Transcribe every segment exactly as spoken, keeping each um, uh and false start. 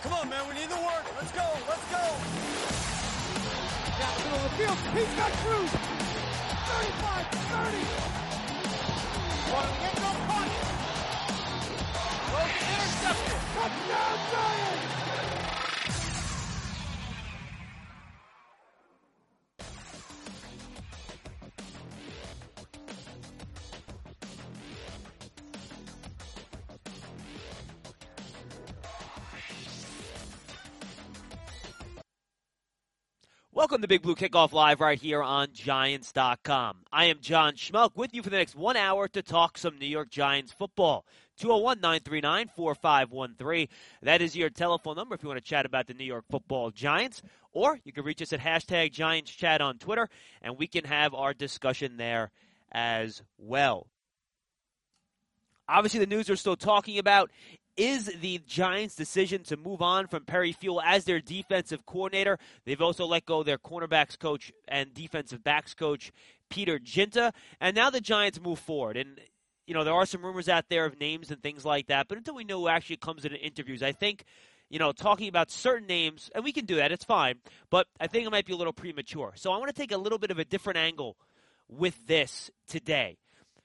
Come on, man. We need the work. Let's go. Let's go. Down the middle of the field. He's got Cruz. thirty-five, thirty. One, get no punch. Well, intercepted. Touchdown, Giants. Welcome to Big Blue Kickoff Live right here on Giants dot com. I am John Schmuck with you for the next one hour to talk some New York Giants football. two oh one, nine three nine, four five one three. That is your telephone number if you want to chat about the New York football Giants. Or you can reach us at hashtag Giants Chat on Twitter, and we can have our discussion there as well. Obviously, the news are still talking about is the Giants' decision to move on from Perry Fewell as their defensive coordinator. They've also let go their cornerbacks coach and defensive backs coach, Peter Ginta. And now the Giants move forward. And, you know, there are some rumors out there of names and things like that. But until we know who actually comes into interviews, I think, you know, talking about certain names, and we can do that, it's fine. But I think it might be a little premature. So I want to take a little bit of a different angle with this today.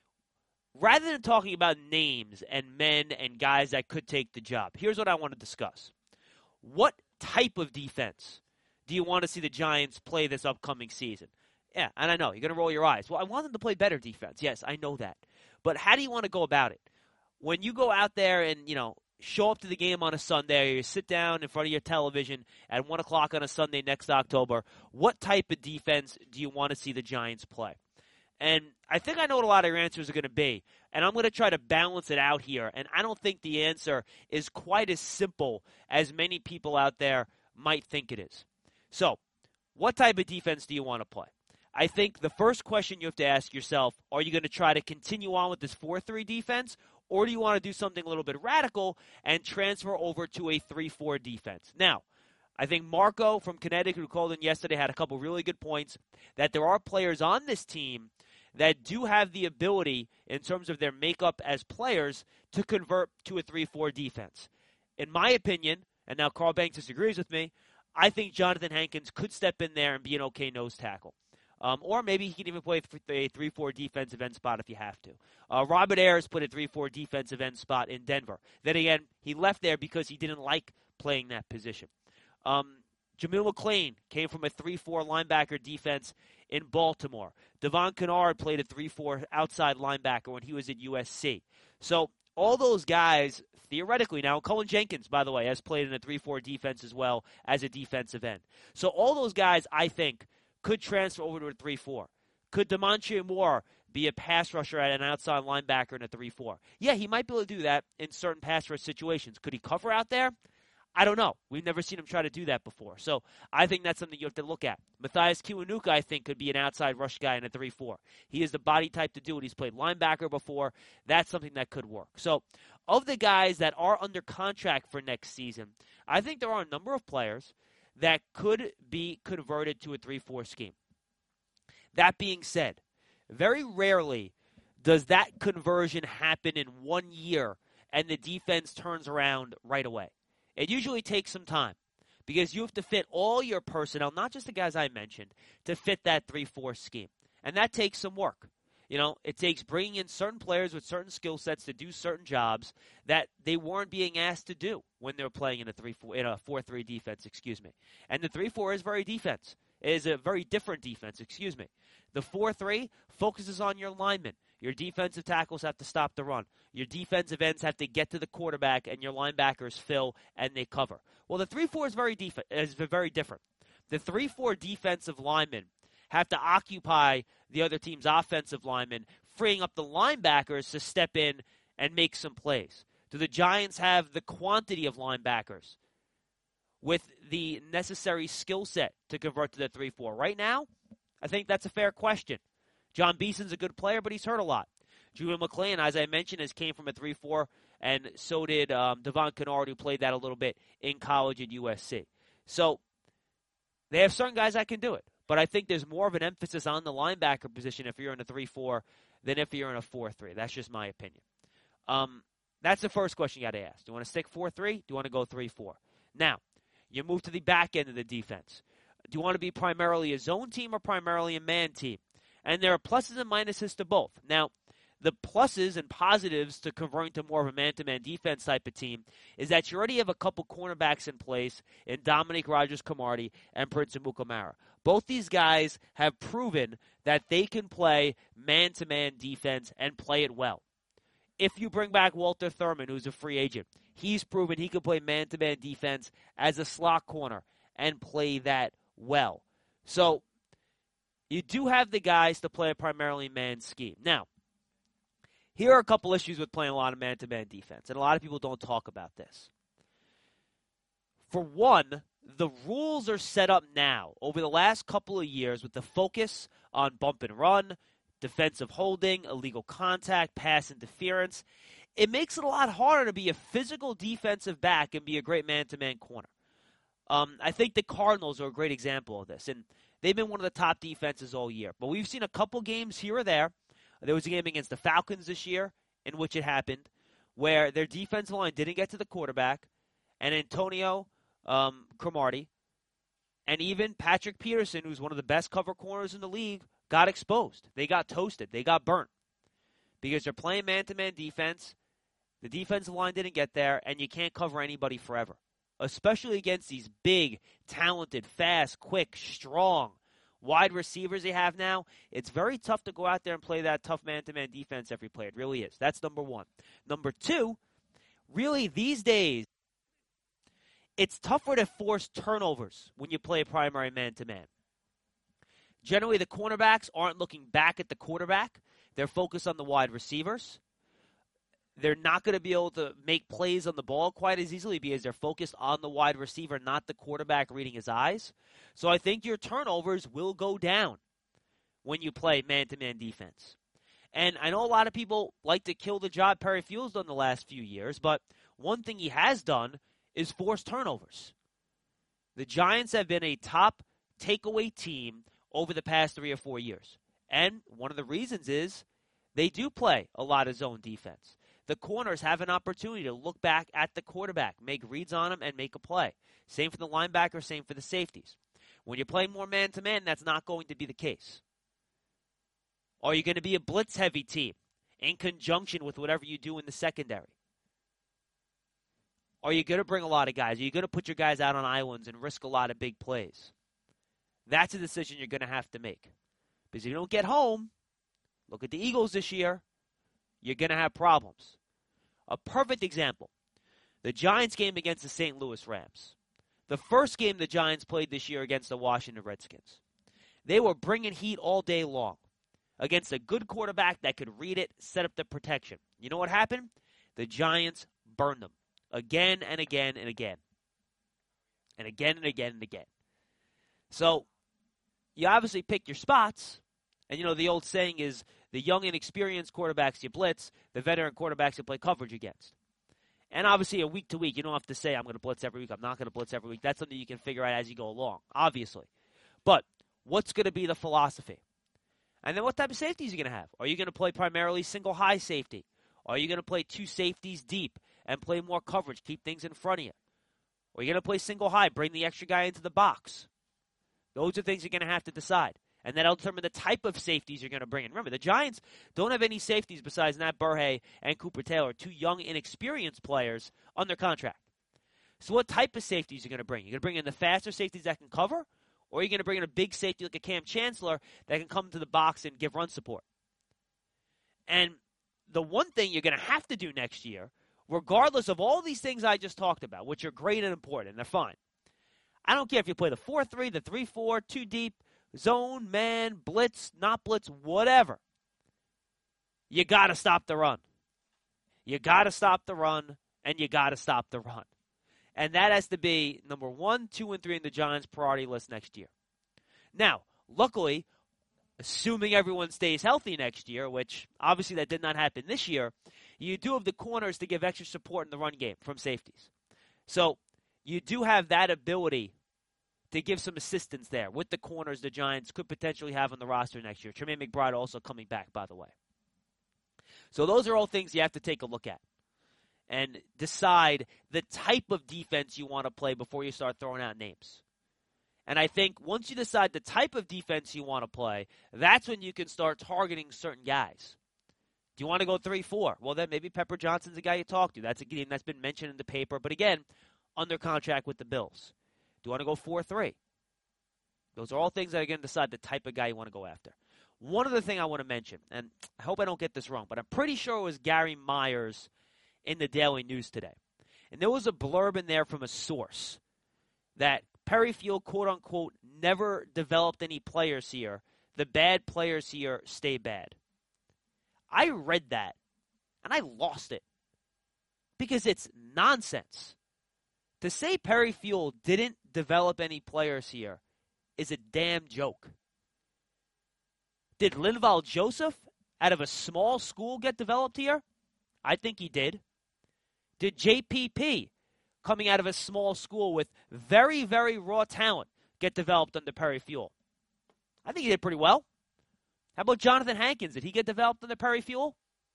Rather than talking about names and men and guys that could take the job, here's what I want to discuss. What type of defense do you want to see the Giants play this upcoming season? Yeah, and I know, you're going to roll your eyes. Well, I want them to play better defense. Yes, I know that. But how do you want to go about it? When you go out there and, you know, show up to the game on a Sunday, or you sit down in front of your television at one o'clock on a Sunday next October, what type of defense do you want to see the Giants play? And I think I know what a lot of your answers are going to be, and I'm going to try to balance it out here. And I don't think the answer is quite as simple as many people out there might think it is. So, what type of defense do you want to play? I think the first question you have to ask yourself, are you going to try to continue on with this four three defense, or do you want to do something a little bit radical and transfer over to a three four defense? Now, I think Marco from Connecticut, who called in yesterday, had a couple really good points that there are players on this team that do have the ability, in terms of their makeup as players, to convert to a three four defense. In my opinion, and now Carl Banks disagrees with me, I think Jonathan Hankins could step in there and be an okay nose tackle. Um, or maybe he can even play a three four defensive end spot if you have to. Uh, Robert Ayers put a three four defensive end spot in Denver. Then again, he left there because he didn't like playing that position. Um, Jamil McClain came from a three four linebacker defense in Baltimore. Devon Kennard played a three four outside linebacker when he was at U S C. So all those guys, theoretically now, Cullen Jenkins, by the way, has played in a three four defense as well as a defensive end. So all those guys, I think, could transfer over to a three four. Could Demontre Moore be a pass rusher at an outside linebacker in a three four? Yeah, he might be able to do that in certain pass rush situations. Could he cover out there? I don't know. We've never seen him try to do that before. So I think that's something you have to look at. Matthias Kiwanuka, I think, could be an outside rush guy in a three four. He is the body type to do it. He's played linebacker before. That's something that could work. So of the guys that are under contract for next season, I think there are a number of players that could be converted to a three four scheme. That being said, very rarely does that conversion happen in one year and the defense turns around right away. It usually takes some time because you have to fit all your personnel, not just the guys I mentioned, to fit that three four scheme. And that takes some work. You know, it takes bringing in certain players with certain skill sets to do certain jobs that they weren't being asked to do when they were playing in a three four in a four three defense, excuse me. And the three four is very defense. It is a very different defense, excuse me. The four three focuses on your linemen. Your defensive tackles have to stop the run. Your defensive ends have to get to the quarterback, and your linebackers fill and they cover. Well, the three four is very def- is very different. The three four defensive linemen have to occupy the other team's offensive linemen, freeing up the linebackers to step in and make some plays. Do the Giants have the quantity of linebackers with the necessary skill set to convert to the three four? Right now, I think that's a fair question. John Beeson's a good player, but he's hurt a lot. Jamil McClain, as I mentioned, has came from a three four, and so did um, Devon Kennard, who played that a little bit in college at U S C. So they have certain guys that can do it, but I think there's more of an emphasis on the linebacker position if you're in a three four than if you're in a four three. That's just my opinion. Um, that's the first question you got to ask. Do you want to stick four three? Do you want to go three four? Now, you move to the back end of the defense. Do you want to be primarily a zone team or primarily a man team? And there are pluses and minuses to both. Now, the pluses and positives to converting to more of a man-to-man defense type of team is that you already have a couple cornerbacks in place in Dominique Rodgers-Cromartie and Prince Amukamara. Both these guys have proven that they can play man-to-man defense and play it well. If you bring back Walter Thurman, who's a free agent, he's proven he can play man-to-man defense as a slot corner and play that well. So you do have the guys to play a primarily man scheme. Now, here are a couple issues with playing a lot of man-to-man defense, and a lot of people don't talk about this. For one, the rules are set up now over the last couple of years with the focus on bump and run, defensive holding, illegal contact, pass interference. It makes it a lot harder to be a physical defensive back and be a great man-to-man corner. Um, I think the Cardinals are a great example of this, and they've been one of the top defenses all year. But we've seen a couple games here or there. There was a game against the Falcons this year in which it happened where their defensive line didn't get to the quarterback, and Antonio um, Cromartie and even Patrick Peterson, who's one of the best cover corners in the league, got exposed. They got toasted. They got burnt because they're playing man-to-man defense. The defensive line didn't get there, and you can't cover anybody forever, especially against these big, talented, fast, quick, strong wide receivers they have now. It's very tough to go out there and play that tough man-to-man defense every play. It really is. That's number one. Number two, really these days, it's tougher to force turnovers when you play a primary man-to-man. Generally, the cornerbacks aren't looking back at the quarterback. They're focused on the wide receivers. They're not going to be able to make plays on the ball quite as easily because they're focused on the wide receiver, not the quarterback reading his eyes. So I think your turnovers will go down when you play man-to-man defense. And I know a lot of people like to kill the job Perry Fewell's done the last few years, but one thing he has done is force turnovers. The Giants have been a top takeaway team over the past three or four years. And one of the reasons is they do play a lot of zone defense. The corners have an opportunity to look back at the quarterback, make reads on him, and make a play. Same for the linebacker, same for the safeties. When you're playing more man-to-man, that's not going to be the case. Are you going to be a blitz-heavy team in conjunction with whatever you do in the secondary? Are you going to bring a lot of guys? Are you going to put your guys out on islands and risk a lot of big plays? That's a decision you're going to have to make. Because if you don't get home, look at the Eagles this year, you're going to have problems. A perfect example, the Giants game against the Saint Louis Rams. The first game the Giants played this year against the Washington Redskins. They were bringing heat all day long against a good quarterback that could read it, set up the protection. You know what happened? The Giants burned them again and again and again. And again and again and again. So, you obviously pick your spots. And, you know, the old saying is, the young, inexperienced quarterbacks you blitz, the veteran quarterbacks you play coverage against. And obviously, a week to week, you don't have to say, I'm going to blitz every week, I'm not going to blitz every week. That's something you can figure out as you go along, obviously. But what's going to be the philosophy? And then what type of safeties are you going to have? Are you going to play primarily single high safety? Are you going to play two safeties deep and play more coverage, keep things in front of you? Or are you going to play single high, bring the extra guy into the box? Those are things you're going to have to decide. And that'll determine the type of safeties you're going to bring in. Remember, the Giants don't have any safeties besides Nat Burhay and Cooper Taylor, two young, inexperienced players under contract. So what type of safeties are you going to bring? You're going to bring in the faster safeties that can cover? Or are you going to bring in a big safety like a Cam Chancellor that can come to the box and give run support? And the one thing you're going to have to do next year, regardless of all these things I just talked about, which are great and important, and they're fine. I don't care if you play the four three, the three four, two deep, zone, man, blitz, not blitz, whatever. You got to stop the run. You got to stop the run, and you got to stop the run. And that has to be number one, two, and three in the Giants' priority list next year. Now, luckily, assuming everyone stays healthy next year, which obviously that did not happen this year, you do have the corners to give extra support in the run game from safeties. So you do have that ability to give some assistance there with the corners the Giants could potentially have on the roster next year. Tremaine McBride also coming back, by the way. So those are all things you have to take a look at. and decide the type of defense you want to play before you start throwing out names. And I think once you decide the type of defense you want to play, that's when you can start targeting certain guys. Do you want to go three four? Well, then maybe Pepper Johnson's a guy you talk to. That's a game that's been mentioned in the paper. But again, under contract with the Bills. Do you want to go four three? Those are all things that are going to decide the type of guy you want to go after. One other thing I want to mention, and I hope I don't get this wrong, but I'm pretty sure it was Gary Myers in the Daily News today. And there was a blurb in there from a source that Perry Field, quote-unquote, never developed any players here. The bad players here stay bad. I read that, and I lost it because it's nonsense. To say Perry Field didn't develop any players here is a damn joke. Did Linval Joseph, out of a small school, get developed here? I think he did. Did J P P, coming out of a small school with very, very raw talent, get developed under Perry Field? I think he did pretty well. How about Jonathan Hankins? Did he get developed under Perry Field?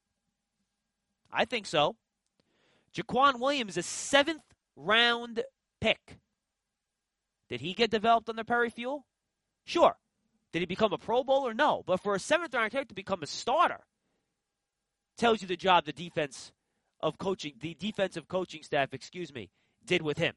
I think so. Jaquan Williams, a seventh round pick. Did he get developed under Perry Field? Sure. Did he become a Pro Bowler? No. But for a seventh round pick to become a starter tells you the job the defense of coaching, the defensive coaching staff, excuse me, did with him.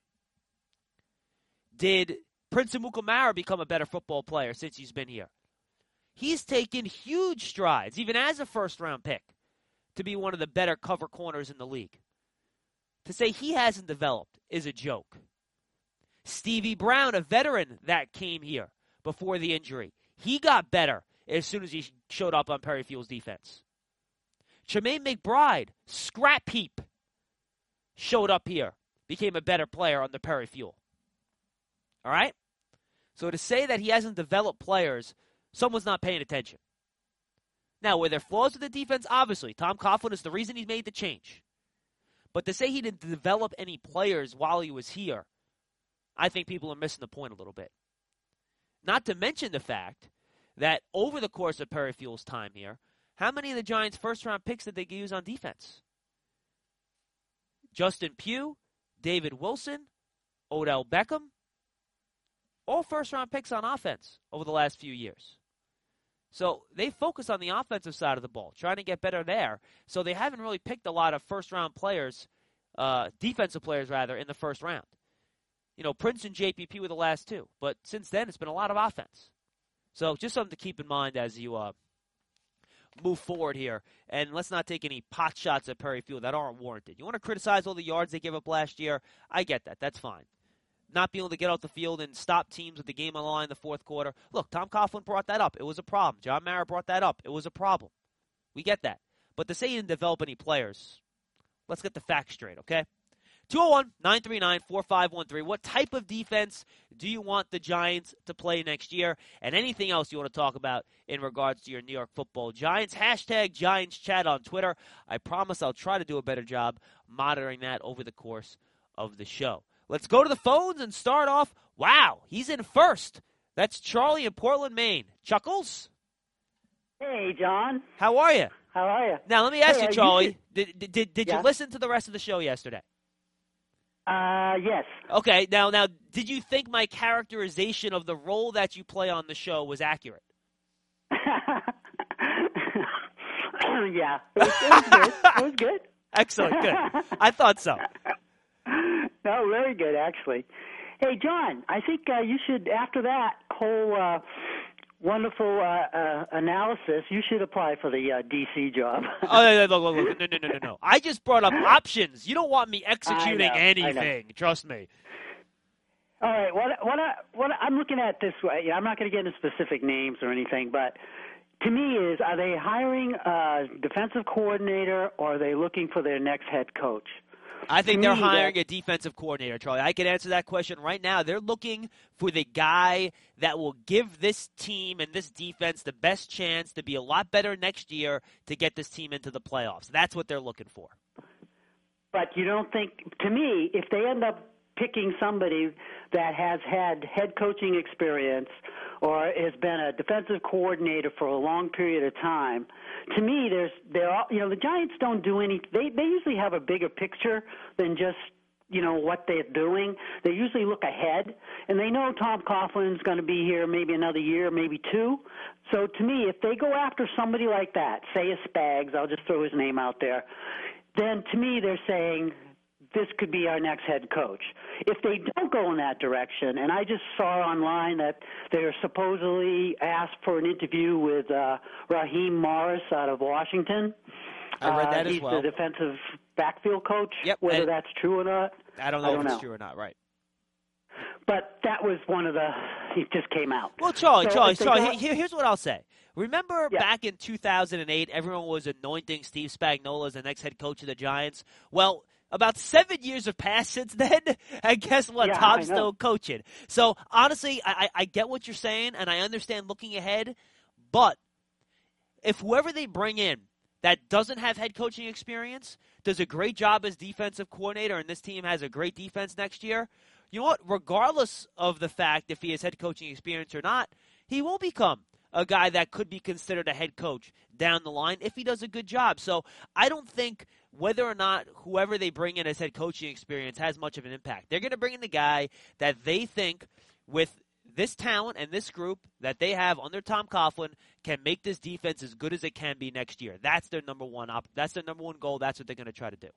Did Prince Amukamara become a better football player since he's been here? He's taken huge strides, even as a first-round pick, to be one of the better cover corners in the league. To say he hasn't developed is a joke. Stevie Brown, a veteran that came here before the injury, he got better as soon as he showed up on Perry Field's defense. Tremaine McBride, scrap heap, showed up here, became a better player on the Perry Field. All right? So to say that he hasn't developed players, someone's not paying attention. Now, were there flaws with the defense? Obviously. Tom Coughlin is the reason he made the change. But to say he didn't develop any players while he was here, I think people are missing the point a little bit. Not to mention the fact that over the course of Perry Field's time here, how many of the Giants' first-round picks did they use on defense? Justin Pugh, David Wilson, Odell Beckham, all first-round picks on offense over the last few years. So they focus on the offensive side of the ball, trying to get better there. So they haven't really picked a lot of first-round players, uh, defensive players, rather, in the first round. You know, Prince and J P P were the last two. But since then, it's been a lot of offense. So just something to keep in mind as you uh, move forward here. And let's not take any pot shots at Perry Field that aren't warranted. You want to criticize all the yards they gave up last year? I get that. That's fine. Not being able to get off the field and stop teams with the game on the line in the fourth quarter. Look, Tom Coughlin brought that up. It was a problem. John Mara brought that up. It was a problem. We get that. But to say he didn't develop any players, let's get the facts straight, okay? two oh one, nine three nine, four five one three. What type of defense do you want the Giants to play next year? And anything else you want to talk about in regards to your New York Football Giants? Hashtag Giants Chat on Twitter. I promise I'll try to do a better job monitoring that over the course of the show. Let's go to the phones and start off. Wow, he's in first. That's Charlie in Portland, Maine. Chuckles? Hey, John. How are you? How are you? Now, let me ask Hey, you, uh, Charlie. you should- Did, did, did, did Yeah? you listen to the rest of the show yesterday? Uh, yes. Okay, now, now, did you think my characterization of the role that you play on the show was accurate? Yeah. It was, it was good. It was good. Excellent, good. I thought so. No, very good, actually. Hey, John, I think uh, you should, after that whole uh, wonderful uh, uh, analysis, you should apply for the uh, D C job. Oh, no, no, no, no, no, no, no, no, no. I just brought up options. You don't want me executing I know, I know. anything. Trust me. All right, what what I, what I'm looking at this way, yeah, I'm not going to get into specific names or anything, but to me is, are they hiring a defensive coordinator or are they looking for their next head coach? I think To they're me, hiring that- a defensive coordinator, Charlie. I can answer that question right now. They're looking for the guy that will give this team and this defense the best chance to be a lot better next year to get this team into the playoffs. That's what they're looking for. But you don't think, to me, if they end up picking somebody that has had head coaching experience or has been a defensive coordinator for a long period of time. To me, there's there are you know the Giants don't do any. They they usually have a bigger picture than just you know what they're doing. They usually look ahead, and they know Tom Coughlin's going to be here maybe another year, maybe two. So to me, if they go after somebody like that, say a Spags, I'll just throw his name out there, then to me they're saying this could be our next head coach. If they don't go in that direction, and I just saw online that they're supposedly asked for an interview with uh, Raheem Morris out of Washington. I read that uh, as he's well. He's the defensive backfield coach. Yep, whether and that's true or not, I don't know I don't if it's know. true or not, right. But that was one of the – it just came out. Well, Charlie, So Charlie, if they Charlie, don't- here, here's what I'll say. Remember Yeah. back in two thousand eight, everyone was anointing Steve Spagnuolo as the next head coach of the Giants? Well, about seven years have passed since then, and guess what? Yeah, Tom's I know. still coaching. So, honestly, I, I I get what you're saying, and I understand looking ahead, but if whoever they bring in that doesn't have head coaching experience does a great job as defensive coordinator, and this team has a great defense next year, you know what? Regardless of the fact if he has head coaching experience or not, he will become a guy that could be considered a head coach down the line if he does a good job. So I don't think whether or not whoever they bring in as head coaching experience has much of an impact. They're going to bring in the guy that they think with this talent and this group that they have under Tom Coughlin can make this defense as good as it can be next year. That's their number one op- That's their number one goal. That's what they're going to try to do.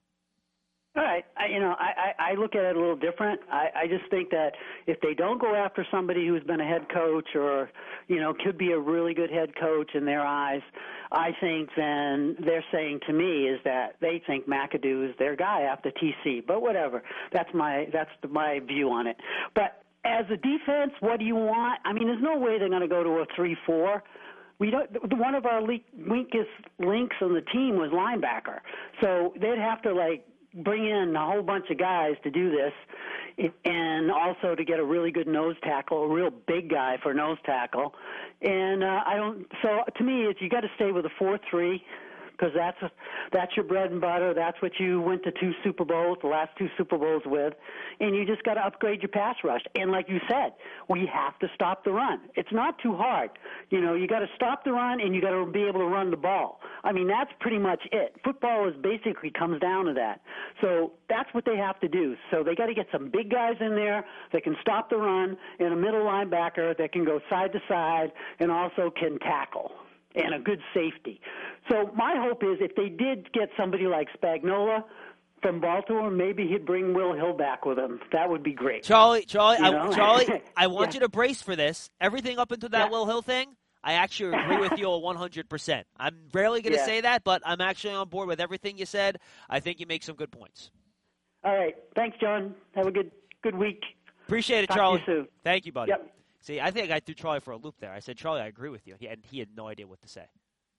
All right. I, you know, I, I, I look at it a little different. I, I just think that if they don't go after somebody who's been a head coach or, you know, could be a really good head coach in their eyes, I think then they're saying to me is that they think McAdoo is their guy after T C. But whatever. That's my that's my view on it. But as a defense, what do you want? I mean, there's no way they're going to go to a three four. We don't. One of our weakest links on the team was linebacker. So they'd have to, like, bring in a whole bunch of guys to do this, and also to get a really good nose tackle, a real big guy for nose tackle. And uh, I don't. So to me, it's you got to stay with a four three. Because that's that's your bread and butter. That's what you went to two Super Bowls, the last two Super Bowls with, and you just got to upgrade your pass rush. And like you said, we have to stop the run. It's not too hard. You know, you got to stop the run and you got to be able to run the ball. I mean, that's pretty much it. Football is basically comes down to that. So that's what they have to do. So they got to get some big guys in there that can stop the run, and a middle linebacker that can go side to side and also can tackle, and a good safety. So my hope is if they did get somebody like Spagnuolo from Baltimore, maybe he'd bring Will Hill back with him. That would be great. Charlie, Charlie, You know? I, Charlie, I want Yeah. you to brace for this. Everything up until that Yeah. Will Hill thing, I actually agree with you one hundred percent. I'm rarely going to Yeah. say that, but I'm actually on board with everything you said. I think you make some good points. All right. Thanks, John. Have a good good week. Appreciate it, Talk to Charlie. you soon. Thank you, buddy. Yep. See, I think I threw Charlie for a loop there. I said, Charlie, I agree with you. He, and he had no idea what to say.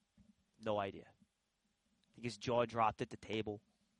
No idea. I think his jaw dropped at the table.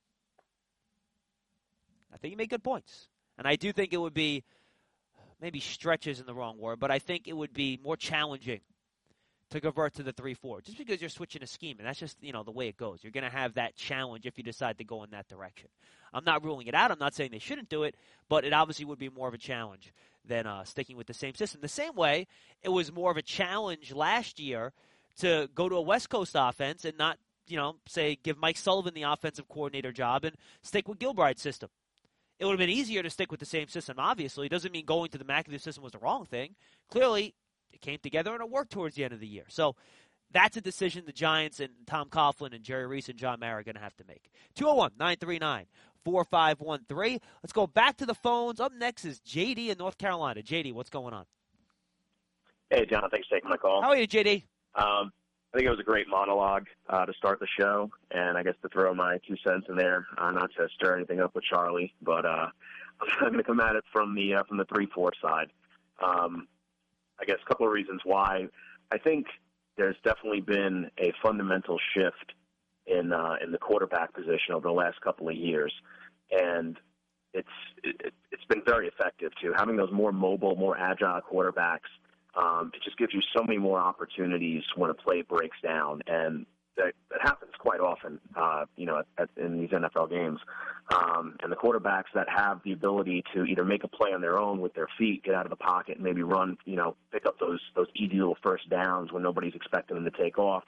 I think you make good points. And I do think it would be, maybe stretch isn't the wrong word, but I think it would be more challenging to convert to the three four, just because you're switching a scheme, and that's just, you know, the way it goes. You're going to have that challenge if you decide to go in that direction. I'm not ruling it out. I'm not saying they shouldn't do it, but it obviously would be more of a challenge than uh, sticking with the same system. The same way it was more of a challenge last year to go to a West Coast offense and not, you know, say give Mike Sullivan the offensive coordinator job and stick with Gilbride's system. It would have been easier to stick with the same system, obviously. It doesn't mean going to the McAdoo system was the wrong thing. Clearly, it came together and it worked towards the end of the year. So that's a decision the Giants and Tom Coughlin and Jerry Reese and John Mara are going to have to make. two oh one, nine three nine, four five one three. Let's go back to the phones. Up next is J D in North Carolina. J D, what's going on? Hey, John. Thanks for taking my call. How are you, J D? Um, I think it was a great monologue uh, to start the show, and I guess to throw my two cents in there, uh, not to stir anything up with Charlie, but uh, I'm going to come at it from the uh, from the three four side. Um, I guess a couple of reasons why. I think there's definitely been a fundamental shift in uh, in the quarterback position over the last couple of years, and it's it, it's been very effective too. Having those more mobile, more agile quarterbacks. Um, it just gives you so many more opportunities when a play breaks down, and that, that happens quite often, uh, you know, at, at, in these N F L games. Um, and the quarterbacks that have the ability to either make a play on their own with their feet, get out of the pocket, and maybe run, you know, pick up those those easy little first downs when nobody's expecting them to take off,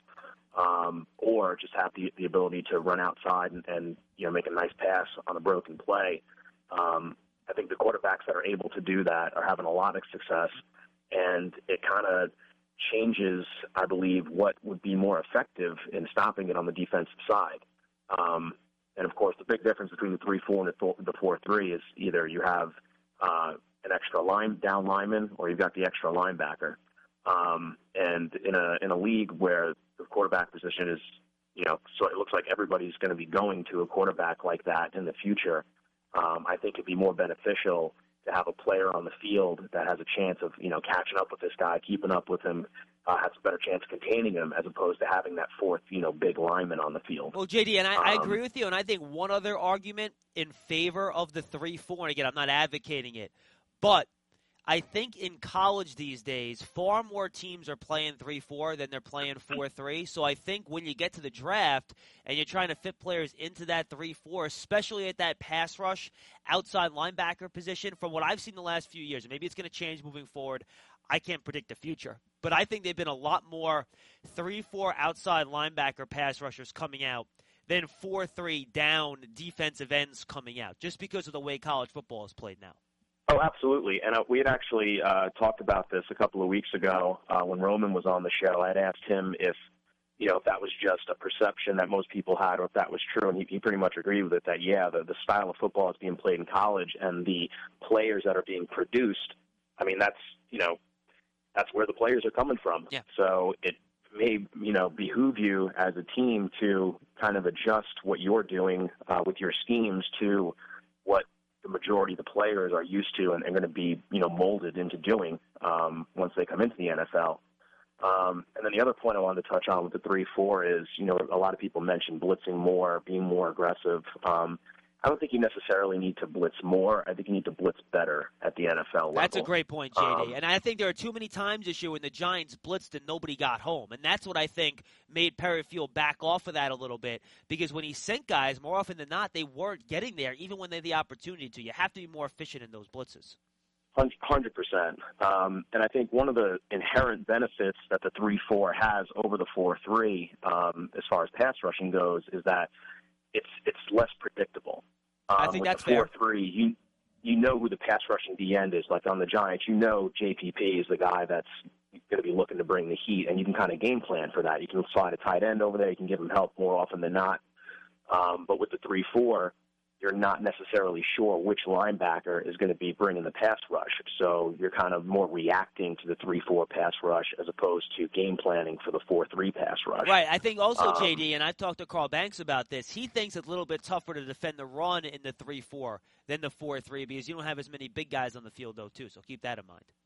um, or just have the the ability to run outside and, and you know make a nice pass on a broken play. Um, I think the quarterbacks that are able to do that are having a lot of success, and it kind of changes, I believe, what would be more effective in stopping it on the defensive side. Um, And, of course, the big difference between the three four and the four three is either you have uh, an extra line down lineman or you've got the extra linebacker. Um, and in a in a league where the quarterback position is, you know, so it looks like everybody's going to be going to a quarterback like that in the future, um, I think it'd be more beneficial to have a player on the field that has a chance of, you know, catching up with this guy, keeping up with him, Uh, has a better chance of containing him as opposed to having that fourth, you know, big lineman on the field. Well, J D, and I, um, I agree with you, and I think one other argument in favor of the three four, and again, I'm not advocating it, but I think in college these days, far more teams are playing three four than they're playing four three. So I think when you get to the draft and you're trying to fit players into that three four, especially at that pass rush outside linebacker position, from what I've seen the last few years, and maybe it's going to change moving forward, I can't predict the future. But I think they've been a lot more three four outside linebacker pass rushers coming out than four three down defensive ends coming out, just because of the way college football is played now. Oh, absolutely. And uh, we had actually uh, talked about this a couple of weeks ago uh, when Roman was on the show. I had asked him if, you know, if that was just a perception that most people had or if that was true, and he, he pretty much agreed with it, that, yeah, the, the style of football is being played in college and the players that are being produced, I mean, that's, you know, that's where the players are coming from. Yeah. So it may, you know, behoove you as a team to kind of adjust what you're doing uh, with your schemes to what the majority of the players are used to and are going to be, you know, molded into doing um, once they come into the N F L. Um, and then the other point I wanted to touch on with the three four is, you know, a lot of people mentioned blitzing more, being more aggressive. Um, I don't think you necessarily need to blitz more. I think you need to blitz better at the N F L level. That's a great point, J D. Um, and I think there are too many times this year when the Giants blitzed and nobody got home. And that's what I think made Perry Field back off of that a little bit. Because when he sent guys, more often than not, they weren't getting there, even when they had the opportunity to. You have to be more efficient in those blitzes. one hundred percent. Um, and I think one of the inherent benefits that the three four has over the four three, um, as far as pass rushing goes, is that it's it's less predictable. Um, I think with that's the four fair. three, you you know who the pass rushing D end is. Like on the Giants, you know J P P is the guy that's going to be looking to bring the heat, and you can kind of game plan for that. You can slide a tight end over there. You can give him help more often than not. Um, but with the three four, you're not necessarily sure which linebacker is going to be bringing the pass rush. So you're kind of more reacting to the three four pass rush as opposed to game planning for the four three pass rush. Right. I think also, Um, J D, and I've talked to Carl Banks about this, he thinks it's a little bit tougher to defend the run in the three four than the four three because you don't have as many big guys on the field, though, too. So keep that in mind.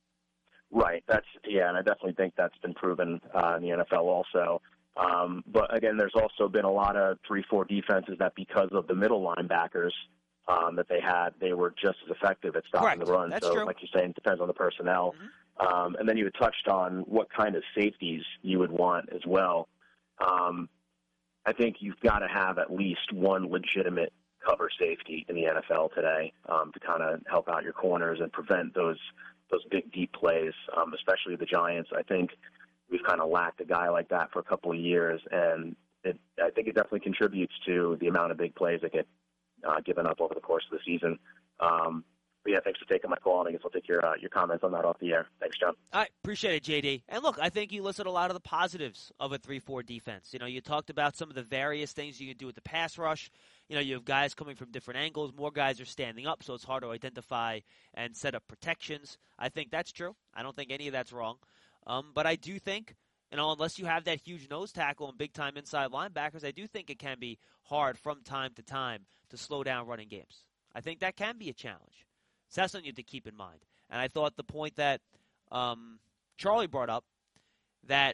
Right. That's yeah, and I definitely think that's been proven uh, in the N F L also. Um, but again, there's also been a lot of three four defenses that because of the middle linebackers um, that they had, they were just as effective at stopping Correct. the run. That's so, true. like you're saying, it depends on the personnel. Mm-hmm. Um, and then you had touched on what kind of safeties you would want as well. Um, I think you've got to have at least one legitimate cover safety in the N F L today um, to kind of help out your corners and prevent those those big, deep plays, um, especially the Giants. I think we've kind of lacked a guy like that for a couple of years, and it, I think it definitely contributes to the amount of big plays that get uh, given up over the course of the season. Um, but yeah, thanks for taking my call, and I guess I'll take your uh, your comments on that off the air. Thanks, John. All right, appreciate it, J D. And look, I think you listed a lot of the positives of a three four defense. You know, you talked about some of the various things you can do with the pass rush. You know, you have guys coming from different angles. More guys are standing up, so it's hard to identify and set up protections. I think that's true. I don't think any of that's wrong. Um, but I do think, you know, unless you have that huge nose tackle and big-time inside linebackers, I do think it can be hard from time to time to slow down running games. I think that can be a challenge. So that's something you have to keep in mind. And I thought the point that um, Charlie brought up, that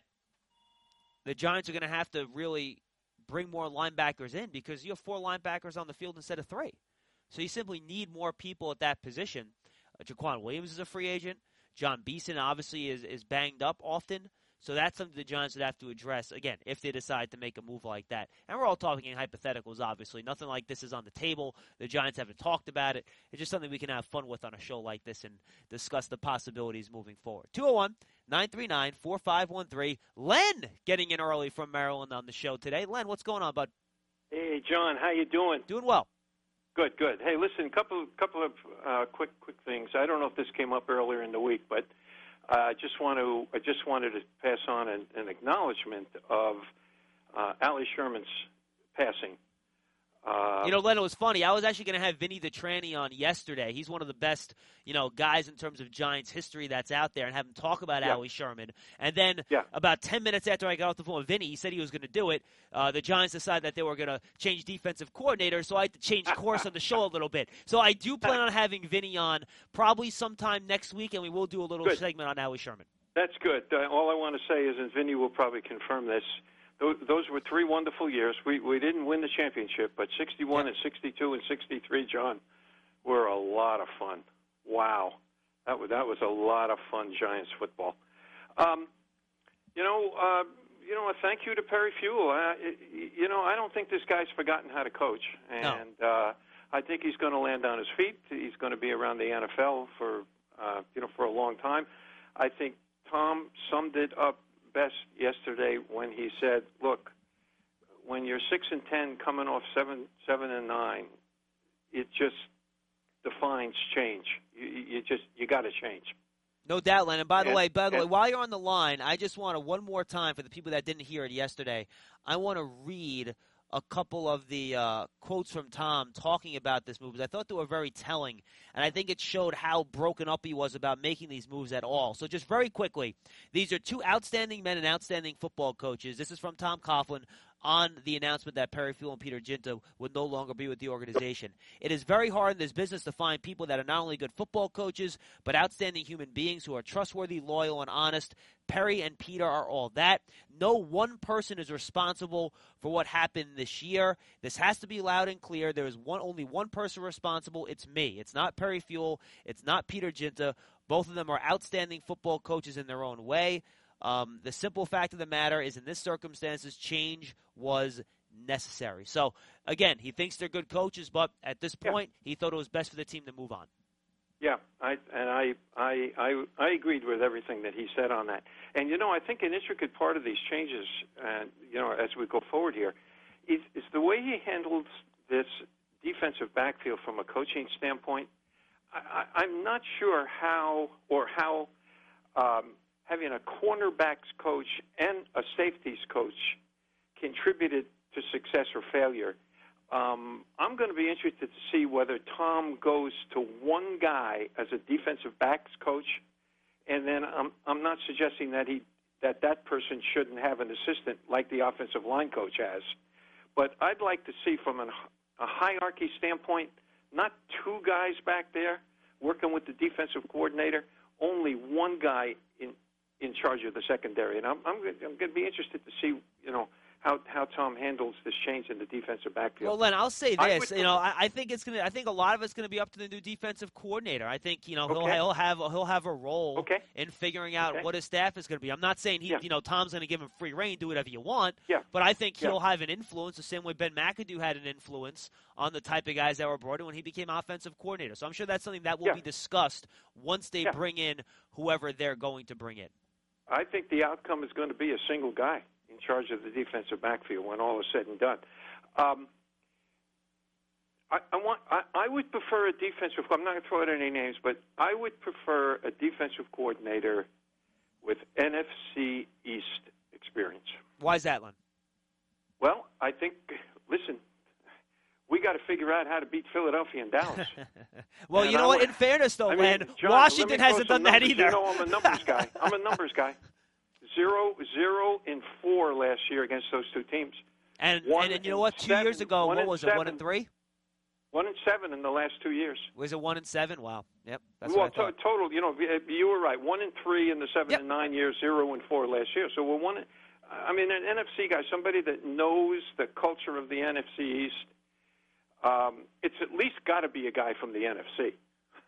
the Giants are going to have to really bring more linebackers in because you have four linebackers on the field instead of three. So you simply need more people at that position. Uh, Jaquan Williams is a free agent. John Beeson obviously is, is banged up often. So that's something the Giants would have to address, again, if they decide to make a move like that. And we're all talking in hypotheticals, obviously. Nothing like this is on the table. The Giants haven't talked about it. It's just something we can have fun with on a show like this and discuss the possibilities moving forward. two oh one, nine three nine, four five one three. Len getting in early from Maryland on the show today. Len, what's going on, bud? Hey, John, how you doing? Doing well. Good, good. Hey, listen, couple couple of uh, quick quick things. I don't know if this came up earlier in the week, but I uh, just want to I just wanted to pass on an, an acknowledgement of uh, Allie Sherman's passing. Uh, you know, Len, it was funny. I was actually going to have Vinny the Tranny on yesterday. He's one of the best, you know, guys in terms of Giants history that's out there, and have him talk about yeah. Allie Sherman. And then yeah. about ten minutes after I got off the phone with Vinny, he said he was going to do it. Uh, the Giants decided that they were going to change defensive coordinator, so I had to change course on the show a little bit. So I do plan on having Vinny on probably sometime next week, and we will do a little good. segment on Allie Sherman. That's good. Uh, all I want to say is, and Vinny will probably confirm this, those were three wonderful years. We we didn't win the championship, but sixty-one yeah. and sixty-two and sixty-three, John, were a lot of fun. Wow, that was that was a lot of fun, Giants football. Um, you know, uh, you know, a thank you to Perry Fewell. Uh, you know, I don't think this guy's forgotten how to coach, and no. uh, I think he's going to land on his feet. He's going to be around the N F L for uh, you know for a long time. I think Tom summed it up best yesterday when he said, "Look, when you're six and ten, coming off seven, seven and nine, it just defines change. You, you just you got to change." No doubt, Len. And by the and, way, by the and, way, while you're on the line, I just want to one more time for the people that didn't hear it yesterday. I want to read a couple of the uh, quotes from Tom talking about this move, because I thought they were very telling, and I think it showed how broken up he was about making these moves at all. So just very quickly, these are two outstanding men and outstanding football coaches. This is from Tom Coughlin on the announcement that Perry Fewell and Peter Ginta would no longer be with the organization. It is very hard in this business to find people that are not only good football coaches, but outstanding human beings who are trustworthy, loyal, and honest. Perry and Peter are all that. No one person is responsible for what happened this year. This has to be loud and clear. There is one, only one person responsible. It's me. It's not Perry Fewell. It's not Peter Ginta. Both of them are outstanding football coaches in their own way. Um, the simple fact of the matter is, in this circumstances, change was necessary. So, again, he thinks they're good coaches, but at this point, yeah. he thought it was best for the team to move on. Yeah, I, and I, I, I, I agreed with everything that he said on that. And, you know, I think an intricate part of these changes, and, you know, as we go forward here, is, is the way he handles this defensive backfield from a coaching standpoint. I, I, I'm not sure how or how um, having a cornerbacks coach and a safeties coach contributed to success or failure. Um, I'm going to be interested to see whether Tom goes to one guy as a defensive backs coach, and then I'm I'm not suggesting that he that that person shouldn't have an assistant like the offensive line coach has, but I'd like to see from an, a hierarchy standpoint, not two guys back there working with the defensive coordinator, only one guy in in charge of the secondary, and I'm I'm, I'm going to be interested to see you know. How, how Tom handles this change in the defensive backfield. Well, Len, I'll say this. I you know, I, I think it's gonna. I think a lot of it's going to be up to the new defensive coordinator. I think you know he'll okay. he'll have he'll have a role okay. in figuring out okay. what his staff is going to be. I'm not saying he, yeah. you know, Tom's going to give him free reign, do whatever you want. Yeah. But I think he'll yeah. have an influence the same way Ben McAdoo had an influence on the type of guys that were brought in when he became offensive coordinator. So I'm sure that's something that will yeah. be discussed once they yeah. bring in whoever they're going to bring in. I think the outcome is going to be a single guy in charge of the defensive backfield when all is said and done. Um, I, I want. I, I would prefer a defensive. I'm not going to throw out any names, but I would prefer a defensive coordinator with N F C East experience. Why is that, Len? Well, I think. Listen, we got to figure out how to beat Philadelphia and Dallas. well, and you know I, what? In fairness, though, I mean, Len, John, Washington hasn't done numbers. that either. You know, I'm a numbers guy. I'm a numbers guy. Zero, zero, and four last year against those two teams. And one and, and you know what? Two seven, years ago, what was seven, it? One and three. One and seven in the last two years. Was it one and seven? Wow. Yep. That's well, what I thought. To- total. You know, you were right. One and three in the seven yep. and nine years. Zero and four last year. So we're one. I mean, an N F C guy, somebody that knows the culture of the N F C East. Um, it's at least got to be a guy from the N F C.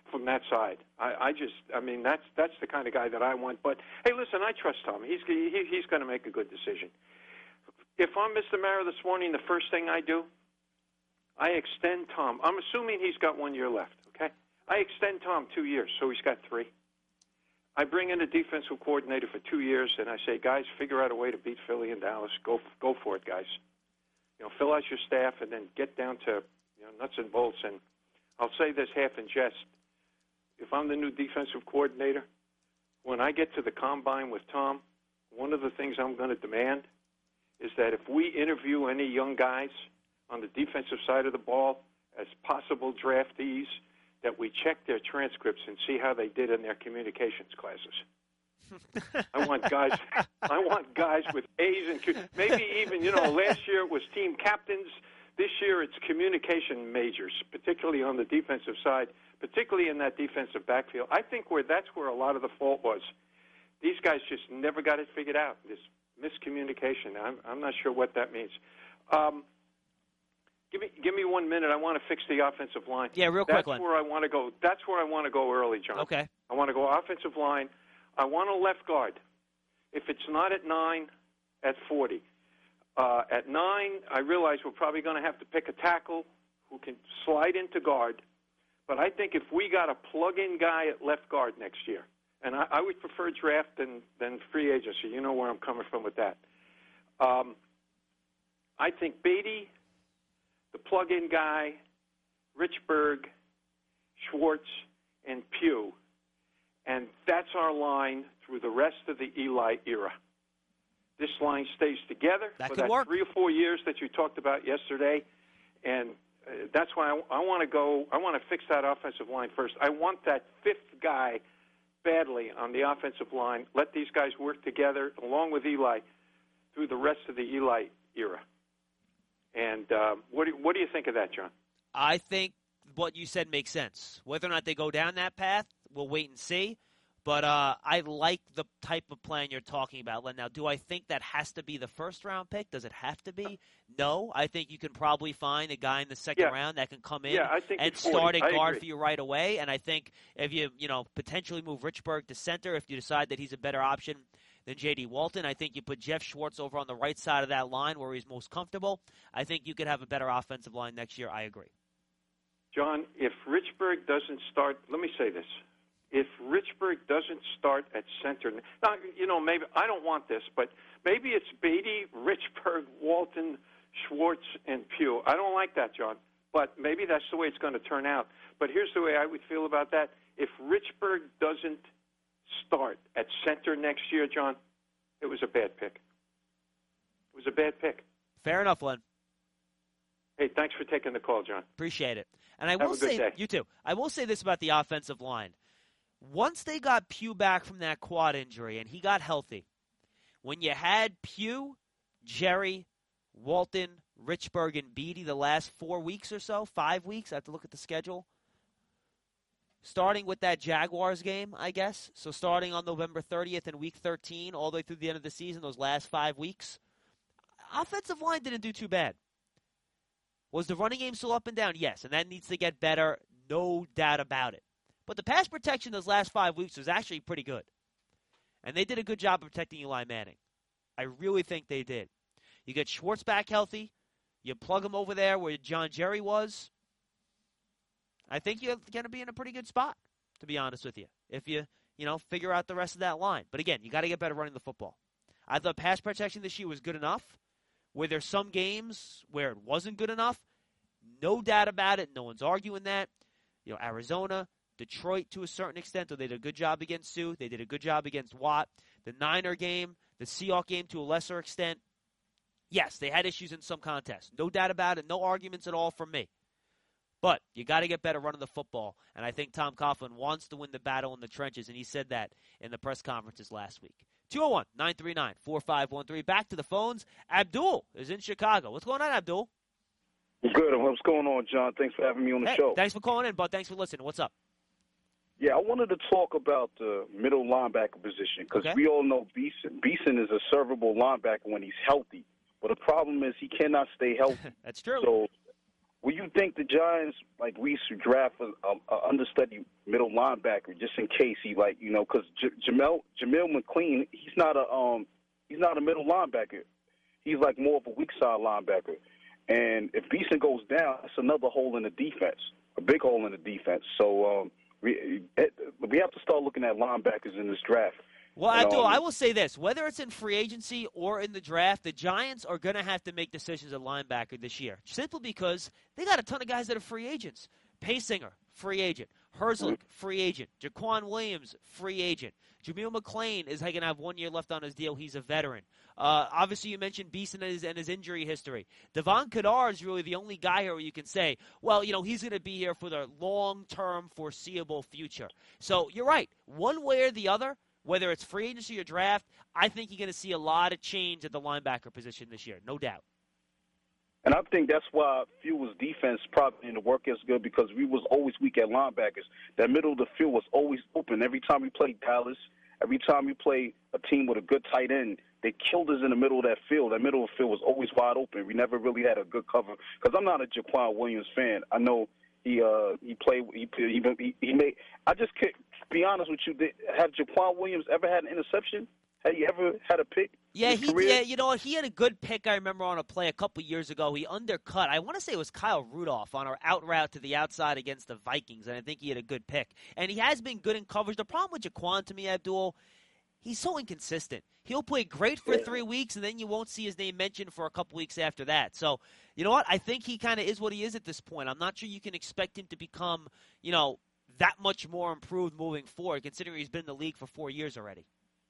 from that side. I, I just, I mean, that's that's the kind of guy that I want. But hey, listen, I trust Tom. He's he, he's going to make a good decision. If I'm Mister Mara this morning, the first thing I do, I extend Tom. I'm assuming he's got one year left. Okay, I extend Tom two years, so he's got three. I bring in a defensive coordinator for two years, and I say, guys, figure out a way to beat Philly and Dallas. Go go for it, guys. You know, fill out your staff and then get down to you know nuts and bolts. And I'll say this half in jest. If I'm the new defensive coordinator, when I get to the combine with Tom, one of the things I'm going to demand is that if we interview any young guys on the defensive side of the ball as possible draftees, that we check their transcripts and see how they did in their communications classes. I want guys. I want guys with A's and Q. Maybe even you know. Last year it was team captains. This year it's communication majors, particularly on the defensive side, particularly in that defensive backfield. I think where that's where a lot of the fault was. These guys just never got it figured out. This miscommunication. I'm I'm not sure what that means. Um, give me give me one minute. I want to fix the offensive line. Yeah, real quick. That's Len. where I want to go. That's where I want to go early, John. Okay. I want to go offensive line. I want a left guard. If it's not at nine, at forty. Uh, at nine, I realize we're probably going to have to pick a tackle who can slide into guard. But I think if we got a plug-in guy at left guard next year, and I, I would prefer draft than, than free agency. You know where I'm coming from with that. Um, I think Beatty, the plug-in guy, Richburg, Schwartz, and Pugh. And that's our line through the rest of the Eli era. This line stays together that for could that work. three or four years that you talked about yesterday. And uh, that's why I, I want to go, I want to fix that offensive line first. I want that fifth guy badly on the offensive line. Let these guys work together along with Eli through the rest of the Eli era. And uh, what, do, what do you think of that, John? I think what you said makes sense. Whether or not they go down that path, we'll wait and see. But uh, I like the type of plan you're talking about, Len. Now, do I think that has to be the first-round pick? Does it have to be? No. I think you can probably find a guy in the second yeah. round that can come in yeah, I think and forty. start a I guard agree. for you right away. And I think if you, you know, potentially move Richburg to center, if you decide that he's a better option than J D. Walton, I think you put Jeff Schwartz over on the right side of that line where he's most comfortable. I think you could have a better offensive line next year. I agree. John, if Richburg doesn't start, let me say this. If Richburg doesn't start at center, now, you know, maybe I don't want this, but maybe it's Beatty, Richburg, Walton, Schwartz, and Pugh. I don't like that, John, but maybe that's the way it's going to turn out. But here's the way I would feel about that. If Richburg doesn't start at center next year, John, it was a bad pick. It was a bad pick. Fair enough, Len. Hey, thanks for taking the call, John. Appreciate it. And I Have will a good say, day. you too. I will say this about the offensive line. Once they got Pugh back from that quad injury and he got healthy, when you had Pugh, Jerry, Walton, Richburg, and Beatty the last four weeks or so, five weeks, I have to look at the schedule, starting with that Jaguars game, I guess, so starting on November thirtieth and week thirteen all the way through the end of the season, those last five weeks, offensive line didn't do too bad. Was the running game still up and down? Yes, and that needs to get better, no doubt about it. But the pass protection those last five weeks was actually pretty good. And they did a good job of protecting Eli Manning. I really think they did. You get Schwartz back healthy. You plug him over there where John Jerry was. I think you're going to be in a pretty good spot, to be honest with you, if you, you know, figure out the rest of that line. But again, you got to get better running the football. I thought pass protection this year was good enough. Where there's some games where it wasn't good enough, no doubt about it. No one's arguing that. You know, Arizona, Detroit to a certain extent, though they did a good job against Sue. They did a good job against Watt. The Niner game, the Seahawks game to a lesser extent. Yes, they had issues in some contests. No doubt about it. No arguments at all from me. But you got to get better running the football. And I think Tom Coughlin wants to win the battle in the trenches, and he said that in the press conferences last week. two oh one, nine three nine, four five one three. Back to the phones. Abdul is in Chicago. What's going on, Abdul? Good. What's going on, John? Thanks for having me on the Hey, show. thanks for calling in, bud. Thanks for listening. What's up? Yeah, I wanted to talk about the middle linebacker position because Okay. we all know Beeson. Beeson is a servable linebacker when he's healthy, but the problem is he cannot stay healthy. That's true. So Will you think the Giants, like, we should draft an understudy middle linebacker just in case he, like, you know, because J- Jamel Jamil McLean, he's not a um he's not a middle linebacker. He's like more of a weak side linebacker. And if Beeson goes down, that's another hole in the defense, a big hole in the defense. So um, we we have to start looking at linebackers in this draft. Well, and, Abdul, um, I will say this. Whether it's in free agency or in the draft, the Giants are going to have to make decisions at linebacker this year, simply because they got a ton of guys that are free agents. Paysinger, free agent. Herzlich, free agent. Jaquan Williams, free agent. Jamil McLean is going to have one year left on his deal. He's a veteran. Uh, obviously, you mentioned Beeson and his, and his injury history. Devon Kadar is really the only guy here where you can say, well, you know, he's going to be here for the long-term foreseeable future. So you're right. One way or the other, whether it's free agency or draft, I think you're going to see a lot of change at the linebacker position this year, no doubt. And I think that's why Fuel's defense probably didn't work as good, because we was always weak at linebackers. That middle of the field was always open. Every time we played Dallas, every time we played a team with a good tight end, they killed us in the middle of that field. That middle of the field was always wide open. We never really had a good cover. Because I'm not a Jaquan Williams fan. I know he uh, he played he he, he made. I just can't be honest with you. Did, have Jaquan Williams ever had an interception? Have you ever had a pick? Yeah, in his he career? yeah, you know what? He had a good pick. I remember on a play a couple years ago. He undercut. I want to say it was Kyle Rudolph on our out route to the outside against the Vikings, and I think he had a good pick. And he has been good in coverage. The problem with Jaquan, to me, Abdul, he's so inconsistent. He'll play great for three weeks, and then you won't see his name mentioned for a couple weeks after that. So, you know what? I think he kind of is what he is at this point. I'm not sure you can expect him to become, you know, that much more improved moving forward, considering he's been in the league for four years already.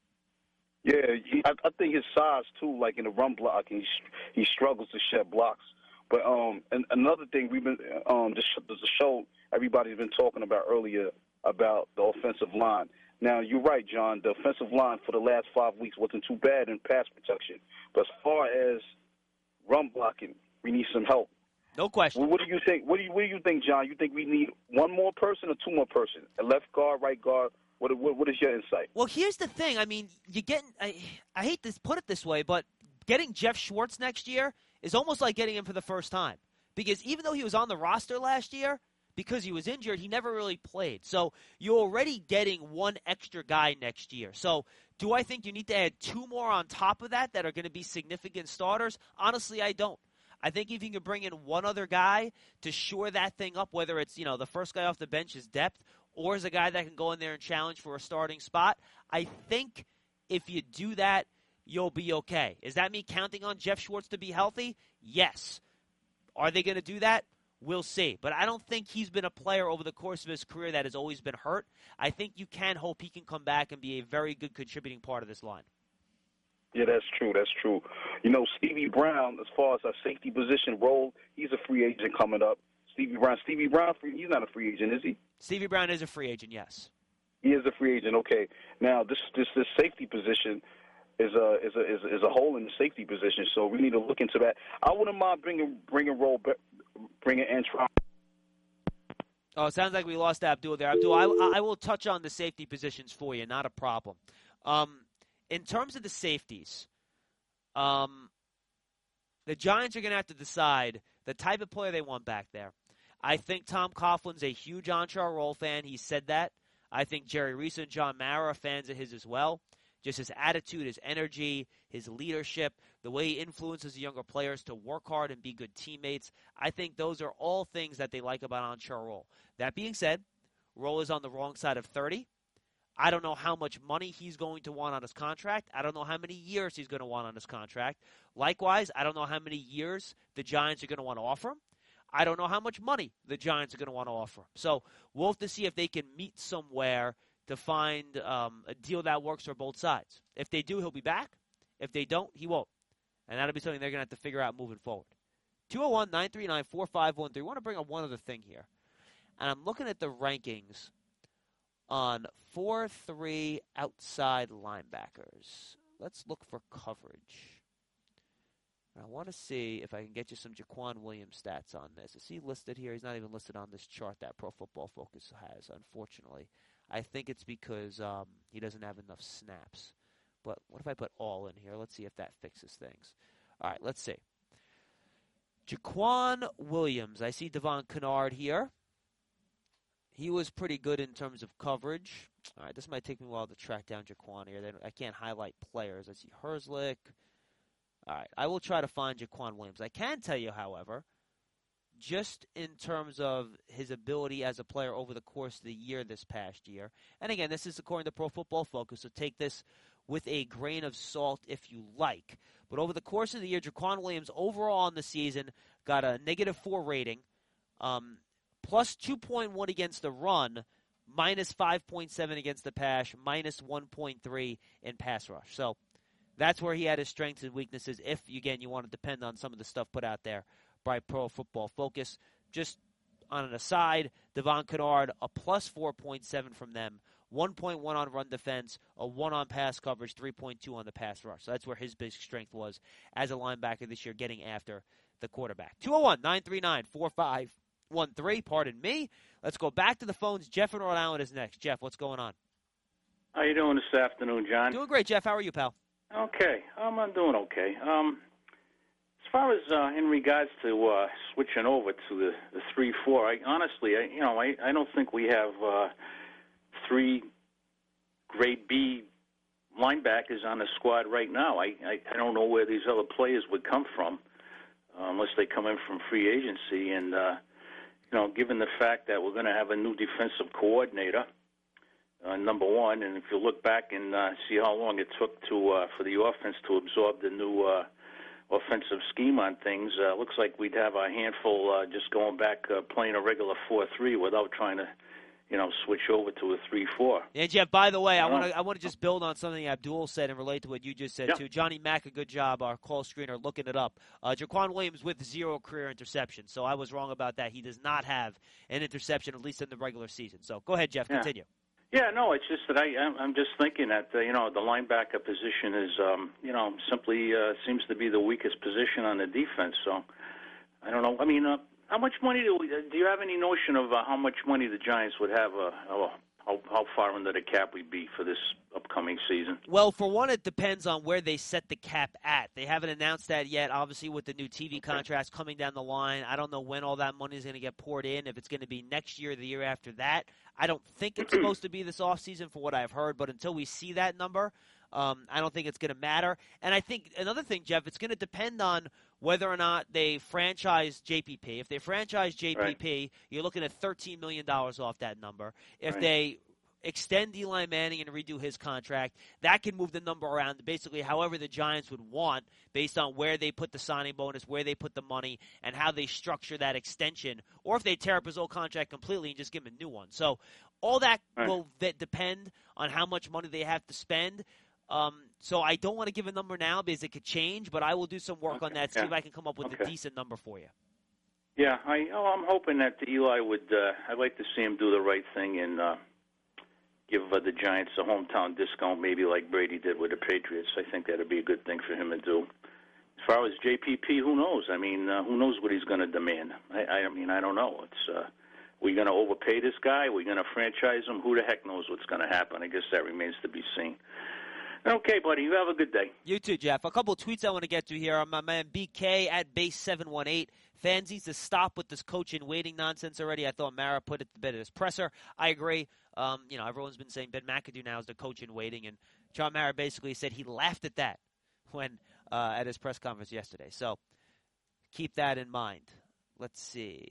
Yeah, he, I, I think his size too, like in the run block, he he struggles to shed blocks. But um, and another thing we've been um, this, there's a show everybody's been talking about earlier about the offensive line. Now you're right, John. The offensive line for the last five weeks wasn't too bad in pass protection, but as far as run blocking, we need some help. No question. Well, what do you think? What do you what do you think, John? You think we need one more person or two more person? A left guard, right guard? What, what, what is your insight? Well, here's the thing. I mean, you get I, I hate to put it this way, but getting Jeff Schwartz next year is almost like getting him for the first time. Because even though he was on the roster last year, because he was injured, he never really played. So you're already getting one extra guy next year. So do I think you need to add two more on top of that that are going to be significant starters? Honestly, I don't. I think if you can bring in one other guy to shore that thing up, whether it's, you know, the first guy off the bench is depth, or is a guy that can go in there and challenge for a starting spot, I think if you do that, you'll be okay. Is that me counting on Jeff Schwartz to be healthy? Yes. Are they going to do that? We'll see. But I don't think he's been a player over the course of his career that has always been hurt. I think you can hope he can come back and be a very good contributing part of this line. Yeah, that's true. That's true. You know, Stevie Brown, as far as our safety position role, he's a free agent coming up. Stevie Brown. Stevie Brown, he's not a free agent, is he? Stevie Brown is a free agent, yes. He is a free agent. Okay. Now, this this this safety position is a is a is a, is a hole in the safety position, so we need to look into that. I wouldn't mind bringing bringing roll bringing Antron. Oh, it sounds like we lost Abdul there. Abdul, I, I will touch on the safety positions for you. Not a problem. Um, in terms of the safeties, um, the Giants are going to have to decide the type of player they want back there. I think Tom Coughlin's a huge Antrel Roll fan. He said that. I think Jerry Reese and John Mara are fans of his as well. Just his attitude, his energy, his leadership, the way he influences the younger players to work hard and be good teammates. I think those are all things that they like about Antrel Roll. That being said, Roll is on the wrong side of thirty. I don't know how much money he's going to want on his contract. I don't know how many years he's going to want on his contract. Likewise, I don't know how many years the Giants are going to want to offer him. I don't know how much money the Giants are going to want to offer him. So we'll have to see if they can meet somewhere to find um, a deal that works for both sides. If they do, he'll be back. If they don't, he won't. And that'll be something they're going to have to figure out moving forward. two oh one, nine three nine, four five one three. I want to bring up one other thing here. And I'm looking at the rankings on four three outside linebackers. Let's look for coverage. I want to see if I can get you some Jaquan Williams stats on this. Is he listed here? He's not even listed on this chart that Pro Football Focus has, unfortunately. I think it's because um, he doesn't have enough snaps. But what if I put all in here? Let's see if that fixes things. All right, let's see. Jaquan Williams. I see Devon Kennard here. He was pretty good in terms of coverage. All right, this might take me a while to track down Jaquan here. I can't highlight players. I see Herzlich. All right, I will try to find Jaquan Williams. I can tell you, however, just in terms of his ability as a player over the course of the year this past year, and again, this is according to Pro Football Focus, so take this with a grain of salt if you like. But over the course of the year, Jaquan Williams overall in the season got a negative four rating, um, plus two point one against the run, minus five point seven against the pass, minus one point three in pass rush. So that's where he had his strengths and weaknesses if, again, you want to depend on some of the stuff put out there by Pro Football Focus. Just on an aside, Devon Kennard, a plus four point seven from them, one point one on run defense, a one on pass coverage, three point two on the pass rush. So that's where his big strength was as a linebacker this year, getting after the quarterback. two oh one, nine three nine, four five one three, pardon me. Let's go back to the phones. Jeff in Rhode Island is next. Jeff, what's going on? How you doing this afternoon, John? Doing great, Jeff. How are you, pal? Okay. Um, I'm doing okay. Um, as far as uh, in regards to uh, switching over to the, the three four, I honestly, I, you know, I, I don't think we have uh, three grade B linebackers on the squad right now. I, I, I don't know where these other players would come from uh, unless they come in from free agency. And, uh, you know, given the fact that we're going to have a new defensive coordinator, Uh, number one, and if you look back and uh, see how long it took to uh, for the offense to absorb the new uh, offensive scheme on things, uh, looks like we'd have a handful uh, just going back uh, playing a regular four three without trying to, you know, switch over to a three four. Yeah, Jeff, by the way, I want to I want to just build on something Abdul said and relate to what you just said, yep. too. Johnny Mack, a good job, our call screener, looking it up. Uh, Jaquan Williams with zero career interceptions, so I was wrong about that. He does not have an interception, at least in the regular season. So go ahead, Jeff, yeah. continue. Yeah, no, it's just that I, I'm just thinking that, uh, you know, the linebacker position is, um, you know, simply uh, seems to be the weakest position on the defense. So I don't know. I mean, uh, how much money do we, do you have any notion of uh, how much money the Giants would have, uh, how, how far under the cap we'd be for this upcoming season? Well, for one, it depends on where they set the cap at. They haven't announced that yet, obviously, with the new T V okay. contracts coming down the line. I don't know when all that money is going to get poured in, if it's going to be next year or the year after that. I don't think it's supposed to be this offseason for what I've heard, but until we see that number, um, I don't think it's going to matter. And I think another thing, Jeff, it's going to depend on whether or not they franchise J P P. If they franchise J P P, right. you're looking at thirteen million dollars off that number. If right. they extend Eli Manning and redo his contract, that can move the number around basically however the Giants would want based on where they put the signing bonus, where they put the money, and how they structure that extension, or if they tear up his old contract completely and just give him a new one. So all that right. will that depend on how much money they have to spend. Um, so I don't want to give a number now because it could change, but I will do some work okay. on that, see yeah. if I can come up with okay. a decent number for you. Yeah, I, oh, I'm hoping that Eli would uh, – I'd like to see him do the right thing and uh, give uh, the Giants a hometown discount, maybe like Brady did with the Patriots. I think that would be a good thing for him to do. As far as J P P, who knows? I mean, uh, who knows what he's going to demand? I, I mean, I don't know. It's uh, we going to overpay this guy? We're going to franchise him? Who the heck knows what's going to happen? I guess that remains to be seen. Okay, buddy. You have a good day. You too, Jeff. A couple of tweets I want to get to here. My man B K at base seven one eight. Fans needs to stop with this coach in waiting nonsense already. I thought Mara put it to bed at his presser. I agree. Um, you know, everyone's been saying Ben McAdoo now is the coach in waiting, and John Mara basically said he laughed at that when uh, at his press conference yesterday. So keep that in mind. Let's see.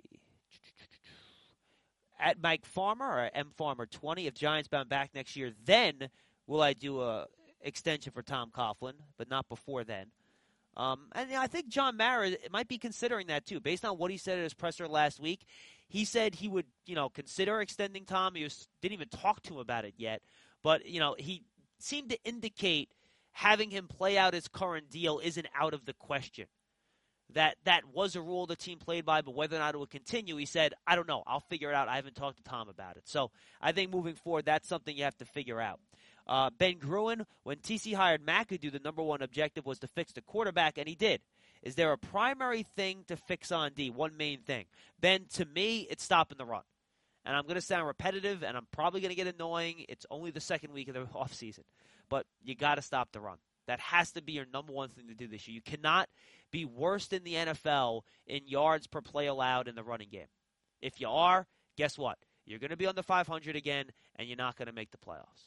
At Mike Farmer or M Farmer twenty, if Giants bound back next year, then will I do a extension for Tom Coughlin, but not before then. Um, and you know, I think John Mara might be considering that too, based on what he said at his presser last week. He said he would, you know, consider extending Tom. He was, didn't even talk to him about it yet, but you know, he seemed to indicate having him play out his current deal isn't out of the question. That that was a rule the team played by, but whether or not it would continue, he said, I don't know. I'll figure it out. I haven't talked to Tom about it. So I think moving forward, that's something you have to figure out. Uh, Ben Gruen, when T C hired McAdoo, the number one objective was to fix the quarterback, and he did. Is there a primary thing to fix on D? One main thing. Ben, to me, it's stopping the run. And I'm going to sound repetitive, and I'm probably going to get annoying. It's only the second week of the offseason. But you got to stop the run. That has to be your number one thing to do this year. You cannot be worst in the N F L in yards per play allowed in the running game. If you are, guess what? You're going to be under five hundred again, and you're not going to make the playoffs.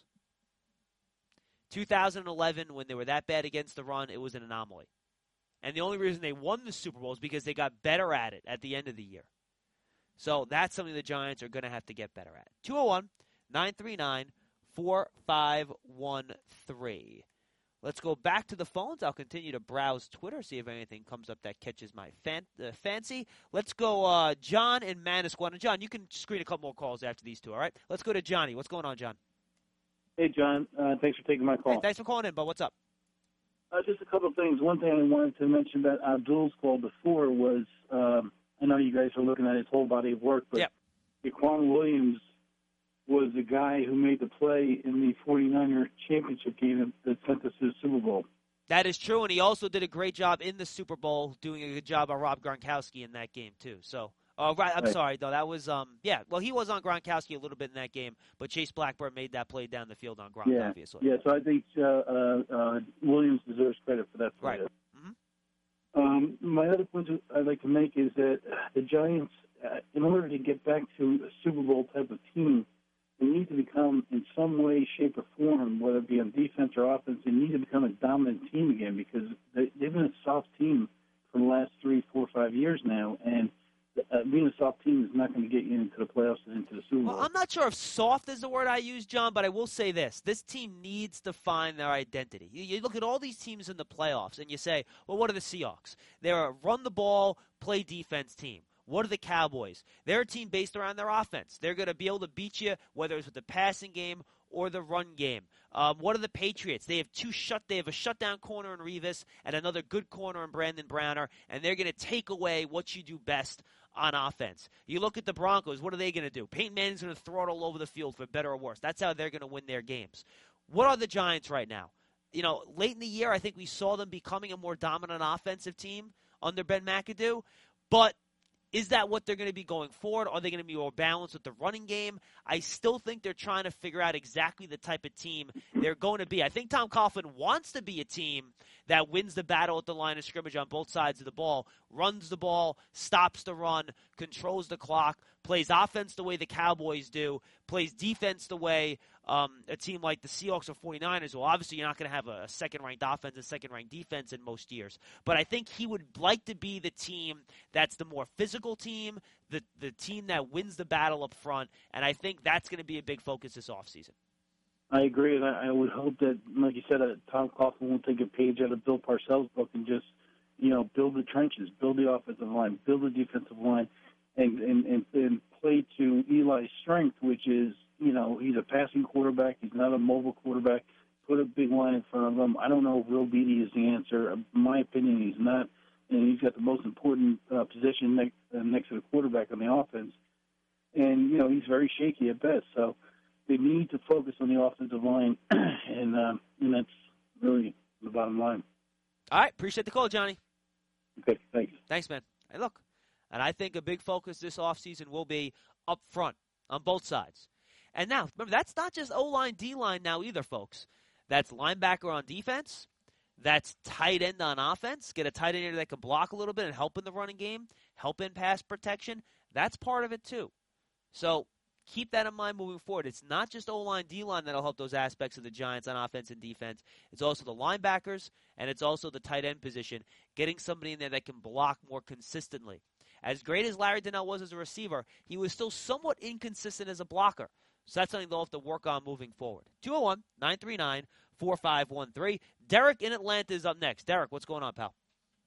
two thousand eleven, when they were that bad against the run, it was an anomaly. And the only reason they won the Super Bowl is because they got better at it at the end of the year. So that's something the Giants are going to have to get better at. two oh one, nine three nine, four five one three. Let's go back to the phones. I'll continue to browse Twitter, see if anything comes up that catches my fan- uh, fancy. Let's go uh, John in Manasquan. John, you can screen a couple more calls after these two, all right? Let's go to Johnny. What's going on, John? Hey, John. Uh, thanks for taking my call. Hey, thanks for calling in, bud. What's up? Uh, just a couple of things. One thing I wanted to mention that Abdul's call before was, um, I know you guys are looking at his whole body of work, but yep. Jaquan Williams was the guy who made the play in the 49er championship game that sent us to the Super Bowl. That is true, and he also did a great job in the Super Bowl, doing a good job on Rob Gronkowski in that game, too. So, uh, right, I'm right. sorry, though. That was, um, yeah, well, he was on Gronkowski a little bit in that game, but Chase Blackburn made that play down the field on Gronk, yeah. obviously. Yeah, so I think uh, uh, uh, Williams deserves credit for that play. Right. Mm-hmm. Um, my other point I'd like to make is that the Giants, uh, in order to get back to a Super Bowl type of team, they need to become, in some way, shape, or form, whether it be on defense or offense, they need to become a dominant team again because they, they've been a soft team for the last three, four, five years now, and uh, being a soft team is not going to get you into the playoffs and into the Super Bowl. Well, I'm not sure if soft is the word I use, John, but I will say this. This team needs to find their identity. You, you look at all these teams in the playoffs, and you say, well, what are the Seahawks? They're a run-the-ball, play-defense team. What are the Cowboys? They're a team based around their offense. They're going to be able to beat you, whether it's with the passing game or the run game. Um, what are the Patriots? They have two shut. They have a shutdown corner in Revis and another good corner in Brandon Browner, and they're going to take away what you do best on offense. You look at the Broncos. What are they going to do? Peyton Manning's going to throw it all over the field for better or worse. That's how they're going to win their games. What are the Giants right now? You know, late in the year, I think we saw them becoming a more dominant offensive team under Ben McAdoo, but is that what they're going to be going forward? Are they going to be more balanced with the running game? I still think they're trying to figure out exactly the type of team they're going to be. I think Tom Coughlin wants to be a team that wins the battle at the line of scrimmage on both sides of the ball, runs the ball, stops the run, controls the clock, plays offense the way the Cowboys do, plays defense the way um, a team like the Seahawks or 49ers. Well, obviously you're not going to have a, a second-ranked offense and second-ranked defense in most years. But I think he would like to be the team that's the more physical team, the, the team that wins the battle up front, and I think that's going to be a big focus this offseason. I agree, and I, I would hope that, like you said, uh, Tom Coughlin will take a page out of Bill Parcells' book and just, you know, build the trenches, build the offensive line, build the defensive line, and, and, and, and play to Eli's strength, which is, you know, he's a passing quarterback. He's not a mobile quarterback. Put a big line in front of him. I don't know if Will Beatty is the answer. In my opinion, he's not. And he's got the most important uh, position next, uh, next to the quarterback on the offense. And, you know, he's very shaky at best. So they need to focus on the offensive line, and, uh, and that's really the bottom line. All right. Appreciate the call, Johnny. Okay, thanks. Thanks, man. Hey, look, and I think a big focus this offseason will be up front on both sides. And now, remember, that's not just O-line, D-line now either, folks. That's linebacker on defense. That's tight end on offense. Get a tight end that can block a little bit and help in the running game, help in pass protection. That's part of it too. So keep that in mind moving forward. It's not just O-line, D-line that'll help those aspects of the Giants on offense and defense. It's also the linebackers, and it's also the tight end position, getting somebody in there that can block more consistently. As great as Larry Donnell was as a receiver, he was still somewhat inconsistent as a blocker. So that's something they'll have to work on moving forward. two oh one, nine three nine, four five one three. Derek in Atlanta is up next. Derek, what's going on, pal?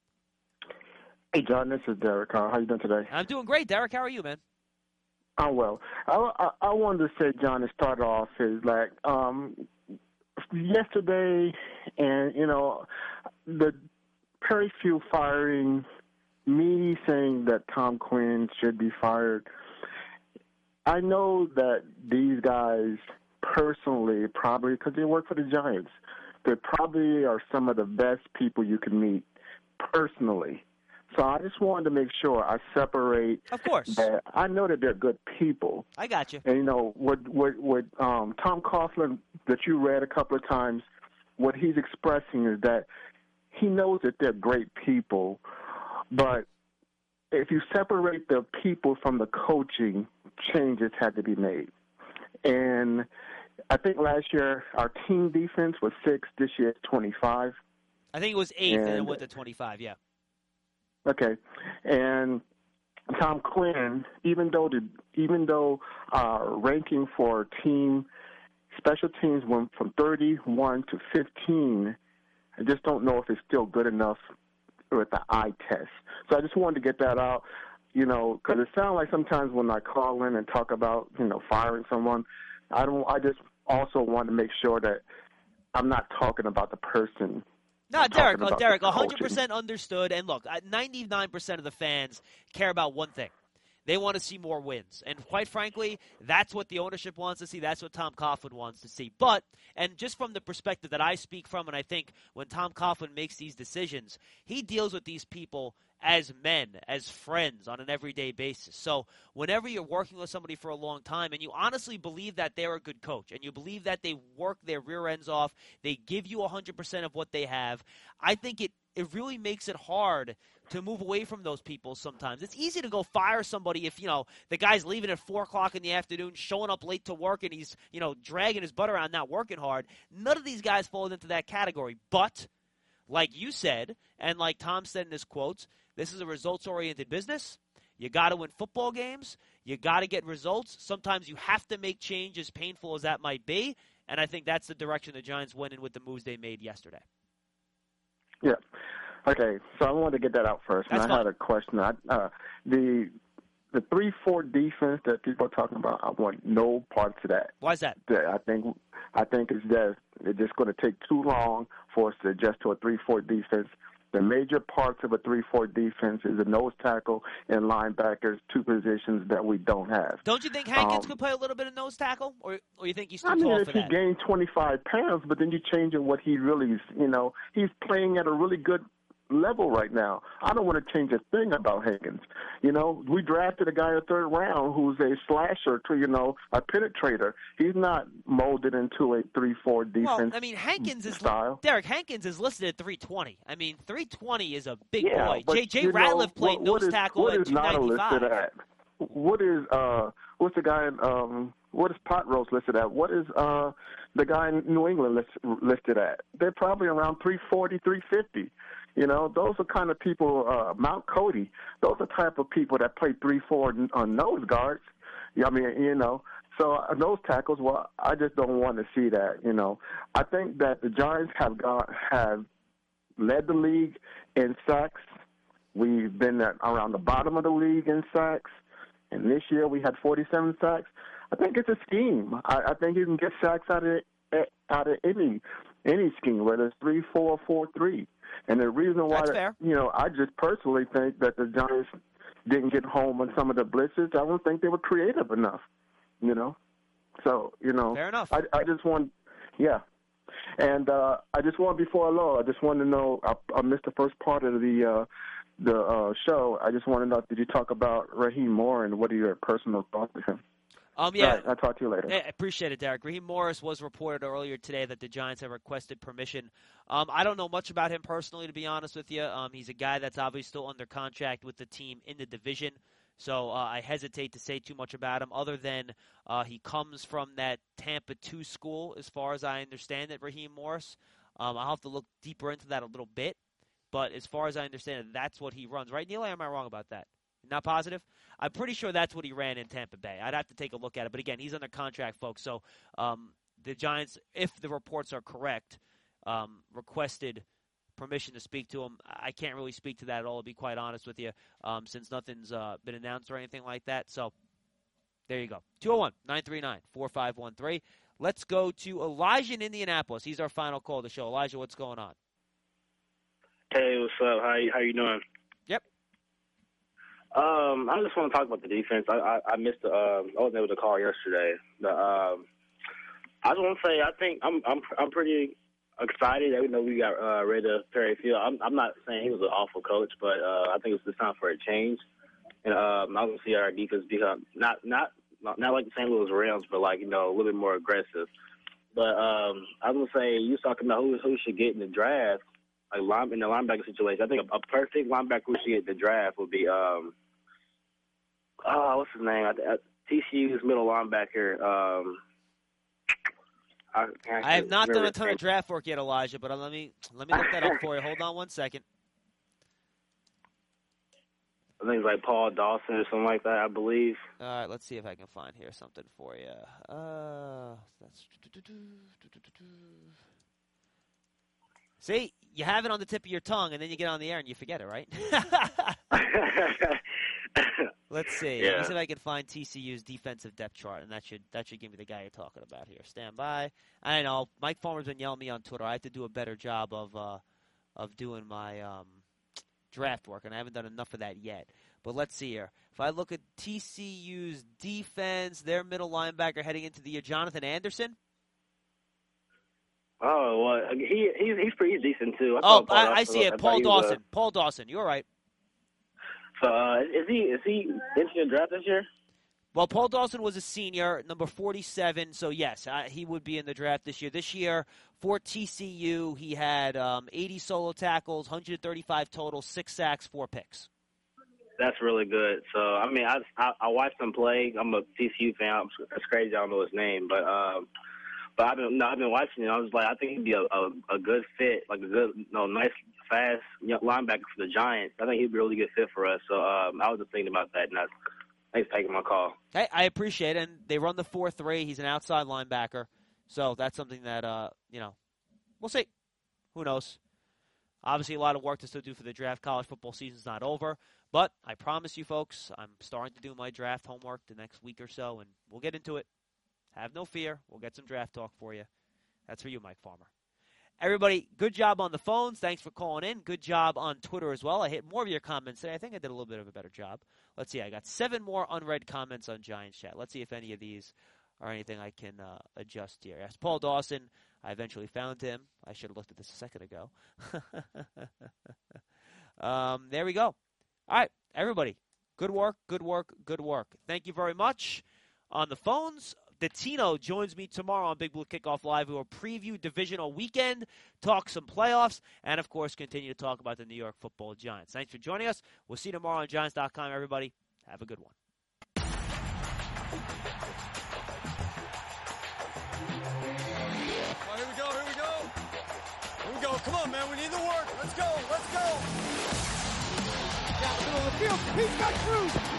Hey, John, this is Derek. Uh, how you doing today? I'm doing great. Derek, how are you, man? Oh, well. I, I, I wanted to say, John, to start off is like um, yesterday and, you know, the Perry Few firing, me saying that Tom Quinn should be fired. I know that these guys personally, probably because they work for the Giants, they probably are some of the best people you can meet personally. So I just wanted to make sure I separate. Of course. That I know that they're good people. I got you. And, you know, what, what, what um, Tom Coughlin that you read a couple of times, what he's expressing is that he knows that they're great people, but if you separate the people from the coaching, changes had to be made. And I think last year our team defense was six. This year it's twenty-five. I think it was eighth, and, and it went to twenty-five. Yeah. Okay, and Tom Quinn, even though the even though uh, ranking for team special teams went from thirty-one to fifteen, I just don't know if it's still good enough with the eye test. So I just wanted to get that out, you know, because it sounds like sometimes when I call in and talk about, you know, firing someone, I don't. I just also want to make sure that I'm not talking about the person. No, Derek, look, Derek, one one hundred percent understood. And look, ninety-nine percent of the fans care about one thing. They want to see more wins. And quite frankly, that's what the ownership wants to see. That's what Tom Coughlin wants to see. But, and just from the perspective that I speak from, and I think when Tom Coughlin makes these decisions, he deals with these people as men, as friends on an everyday basis. So whenever you're working with somebody for a long time and you honestly believe that they're a good coach and you believe that they work their rear ends off, they give you one hundred percent of what they have, I think it, it really makes it hard to move away from those people sometimes. It's easy to go fire somebody if, you know, the guy's leaving at four o'clock in the afternoon, showing up late to work, and he's, you know, dragging his butt around, not working hard. None of these guys fall into that category. But, like you said, and like Tom said in his quotes, this is a results-oriented business. You got to win football games. You got to get results. Sometimes you have to make changes, painful as that might be. And I think that's the direction the Giants went in with the moves they made yesterday. Yeah. Okay, so I wanted to get that out first. That's and I fine. had a question. I, uh, the the three four defense that people are talking about, I want no parts of that. Why is that? I think I think it's just it's just going to take too long for us to adjust to a three four defense. The major parts of a three four defense is a nose tackle and linebackers, two positions that we don't have. Don't you think Hankins um, could play a little bit of nose tackle, or or you think he's too I mean, tall if for he that? gained twenty-five pounds, but then you change it what he really is, you know, he's playing at a really good level right now. I don't want to change a thing about Hankins. You know, we drafted a guy in the third round who's a slasher to, you know, a penetrator. He's not molded into a three four defense Well, I mean, Hankins is style. Derek Hankins is listed at three twenty. I mean, three twenty is a big Yeah, boy. but, J J you know, Ratliff played what, what nose is, tackle what at is two ninety-five. listed at? What is uh? What's the guy? In, um, what is Pot Roast listed at? What is uh the guy in New England list, listed at? They're probably around three forty, three fifty. You know, those are kind of people. Uh, Mount Cody. Those are type of people that play three four on nose guards. Yeah, I mean, you know. So uh, nose tackles. Well, I just don't want to see that. You know, I think that the Giants have got have led the league in sacks. We've been at around the bottom of the league in sacks, and this year we had forty-seven sacks. I think it's a scheme. I, I think you can get sacks out of out of any any scheme, whether it's three four, four three. And the reason why, That's fair. you know, I just personally think that the Giants didn't get home on some of the blitzes. I don't think they were creative enough. You know, so you know, Fair enough. I, I just want, yeah. And uh, I just want, before I load, I just want to know, I, I missed the first part of the uh, the uh, show. I just want to know, did you talk about Raheem Moore and what are your personal thoughts of him? Um, yeah. Right, I'll talk to you later. I appreciate it, Derek. Raheem Morris was reported earlier today that the Giants have requested permission. Um, I don't know much about him personally, to be honest with you. Um, he's a guy that's obviously still under contract with the team in the division, so uh, I hesitate to say too much about him other than uh, he comes from that Tampa two school, as far as I understand it, Raheem Morris. Um, I'll have to look deeper into that a little bit, but as far as I understand it, that's what he runs. Right, Neil? Am I wrong about that? Not positive? I'm pretty sure that's what he ran in Tampa Bay. I'd have to take a look at it. But, again, he's under contract, folks. So um, the Giants, if the reports are correct, um, requested permission to speak to him. I can't really speak to that at all, to be quite honest with you, um, since nothing's uh, been announced or anything like that. So there you go. two oh one, nine three nine, four five one three. Let's go to Elijah in Indianapolis. He's our final call of the show. Elijah, what's going on? Hey, what's up? How you, how you doing? Yep. Um, I just want to talk about the defense. I I, I missed the. Um, I wasn't able to call yesterday. The, um, I just want to say I think I'm I'm I'm pretty excited that we know we got uh, rid of Perry Field. I'm I'm not saying he was an awful coach, but uh, I think it's just time for a change. And um, I want to see our defense become not not not like the Saint Louis Rams, but like you know a little bit more aggressive. But um, I was gonna say you was talking about who who should get in the draft, like line, in the linebacker situation. I think a, a perfect linebacker who should get in the draft would be um, oh, what's his name? I, I, T C U's middle linebacker. Um, I, I, I have not done a ton name. of draft work yet, Elijah, but let me let me look that up for you. Hold on one second. I think it's like Paul Dawson or something like that, I believe. All right, let's see if I can find here something for you. Uh, that's see, you have it on the tip of your tongue, and then you get on the air and you forget it, right? Let's see. Yeah. Let me see if I can find T C U's defensive depth chart, and that should that should give me the guy you're talking about here. Stand by. I know Mike Farmer's been yelling at me on Twitter. I have to do a better job of uh, of doing my um, draft work, and I haven't done enough of that yet. But let's see here. If I look at T C U's defense, their middle linebacker heading into the year, Jonathan Anderson. Oh, well, he he's he's pretty decent too. I Oh, Paul I, I Dawson, see it. I Paul thought he was, Dawson. uh, Paul Dawson. You're right. So uh, is he is he entering the draft this year? Well, Paul Dawson was a senior, number forty-seven, so yes, uh, he would be in the draft this year. This year, for T C U, he had um, eighty solo tackles, one hundred thirty-five total, six sacks, four picks. That's really good. So I mean, I I, I watched him play. I'm a T C U fan. It's crazy. I don't know his name, but um, but I've been no, I've been watching it. I was like, I think he'd be a, a, a good fit, like a good, you know, nice, fast young linebacker for the Giants. I think he'd be a really good fit for us. So um, I was just thinking about that, and that's thanks for taking my call. Hey, I appreciate it. And they run the four three. He's an outside linebacker. So that's something that, uh, you know, we'll see. Who knows? Obviously, a lot of work to still do for the draft. College football season's not over. But I promise you folks, I'm starting to do my draft homework the next week or so, and we'll get into it. Have no fear. We'll get some draft talk for you. That's for you, Mike Farmer. Everybody, good job on the phones. Thanks for calling in. Good job on Twitter as well. I hit more of your comments today. I think I did a little bit of a better job. Let's see. I got seven more unread comments on Giants Chat. Let's see if any of these are anything I can uh, adjust here. Yes, Paul Dawson. I eventually found him. I should have looked at this a second ago. um, there we go. All right, everybody. Good work, good work, good work. Thank you very much. On the phones, Datino joins me tomorrow on Big Blue Kickoff Live. We will preview divisional weekend, talk some playoffs, and, of course, continue to talk about the New York Football Giants. Thanks for joining us. We'll see you tomorrow on Giants dot com, everybody. Have a good one. Oh, here we go, here we go. Here we go. Come on, man. We need the work. Let's go, let's go. Down the middle of the field. He's got Cruz.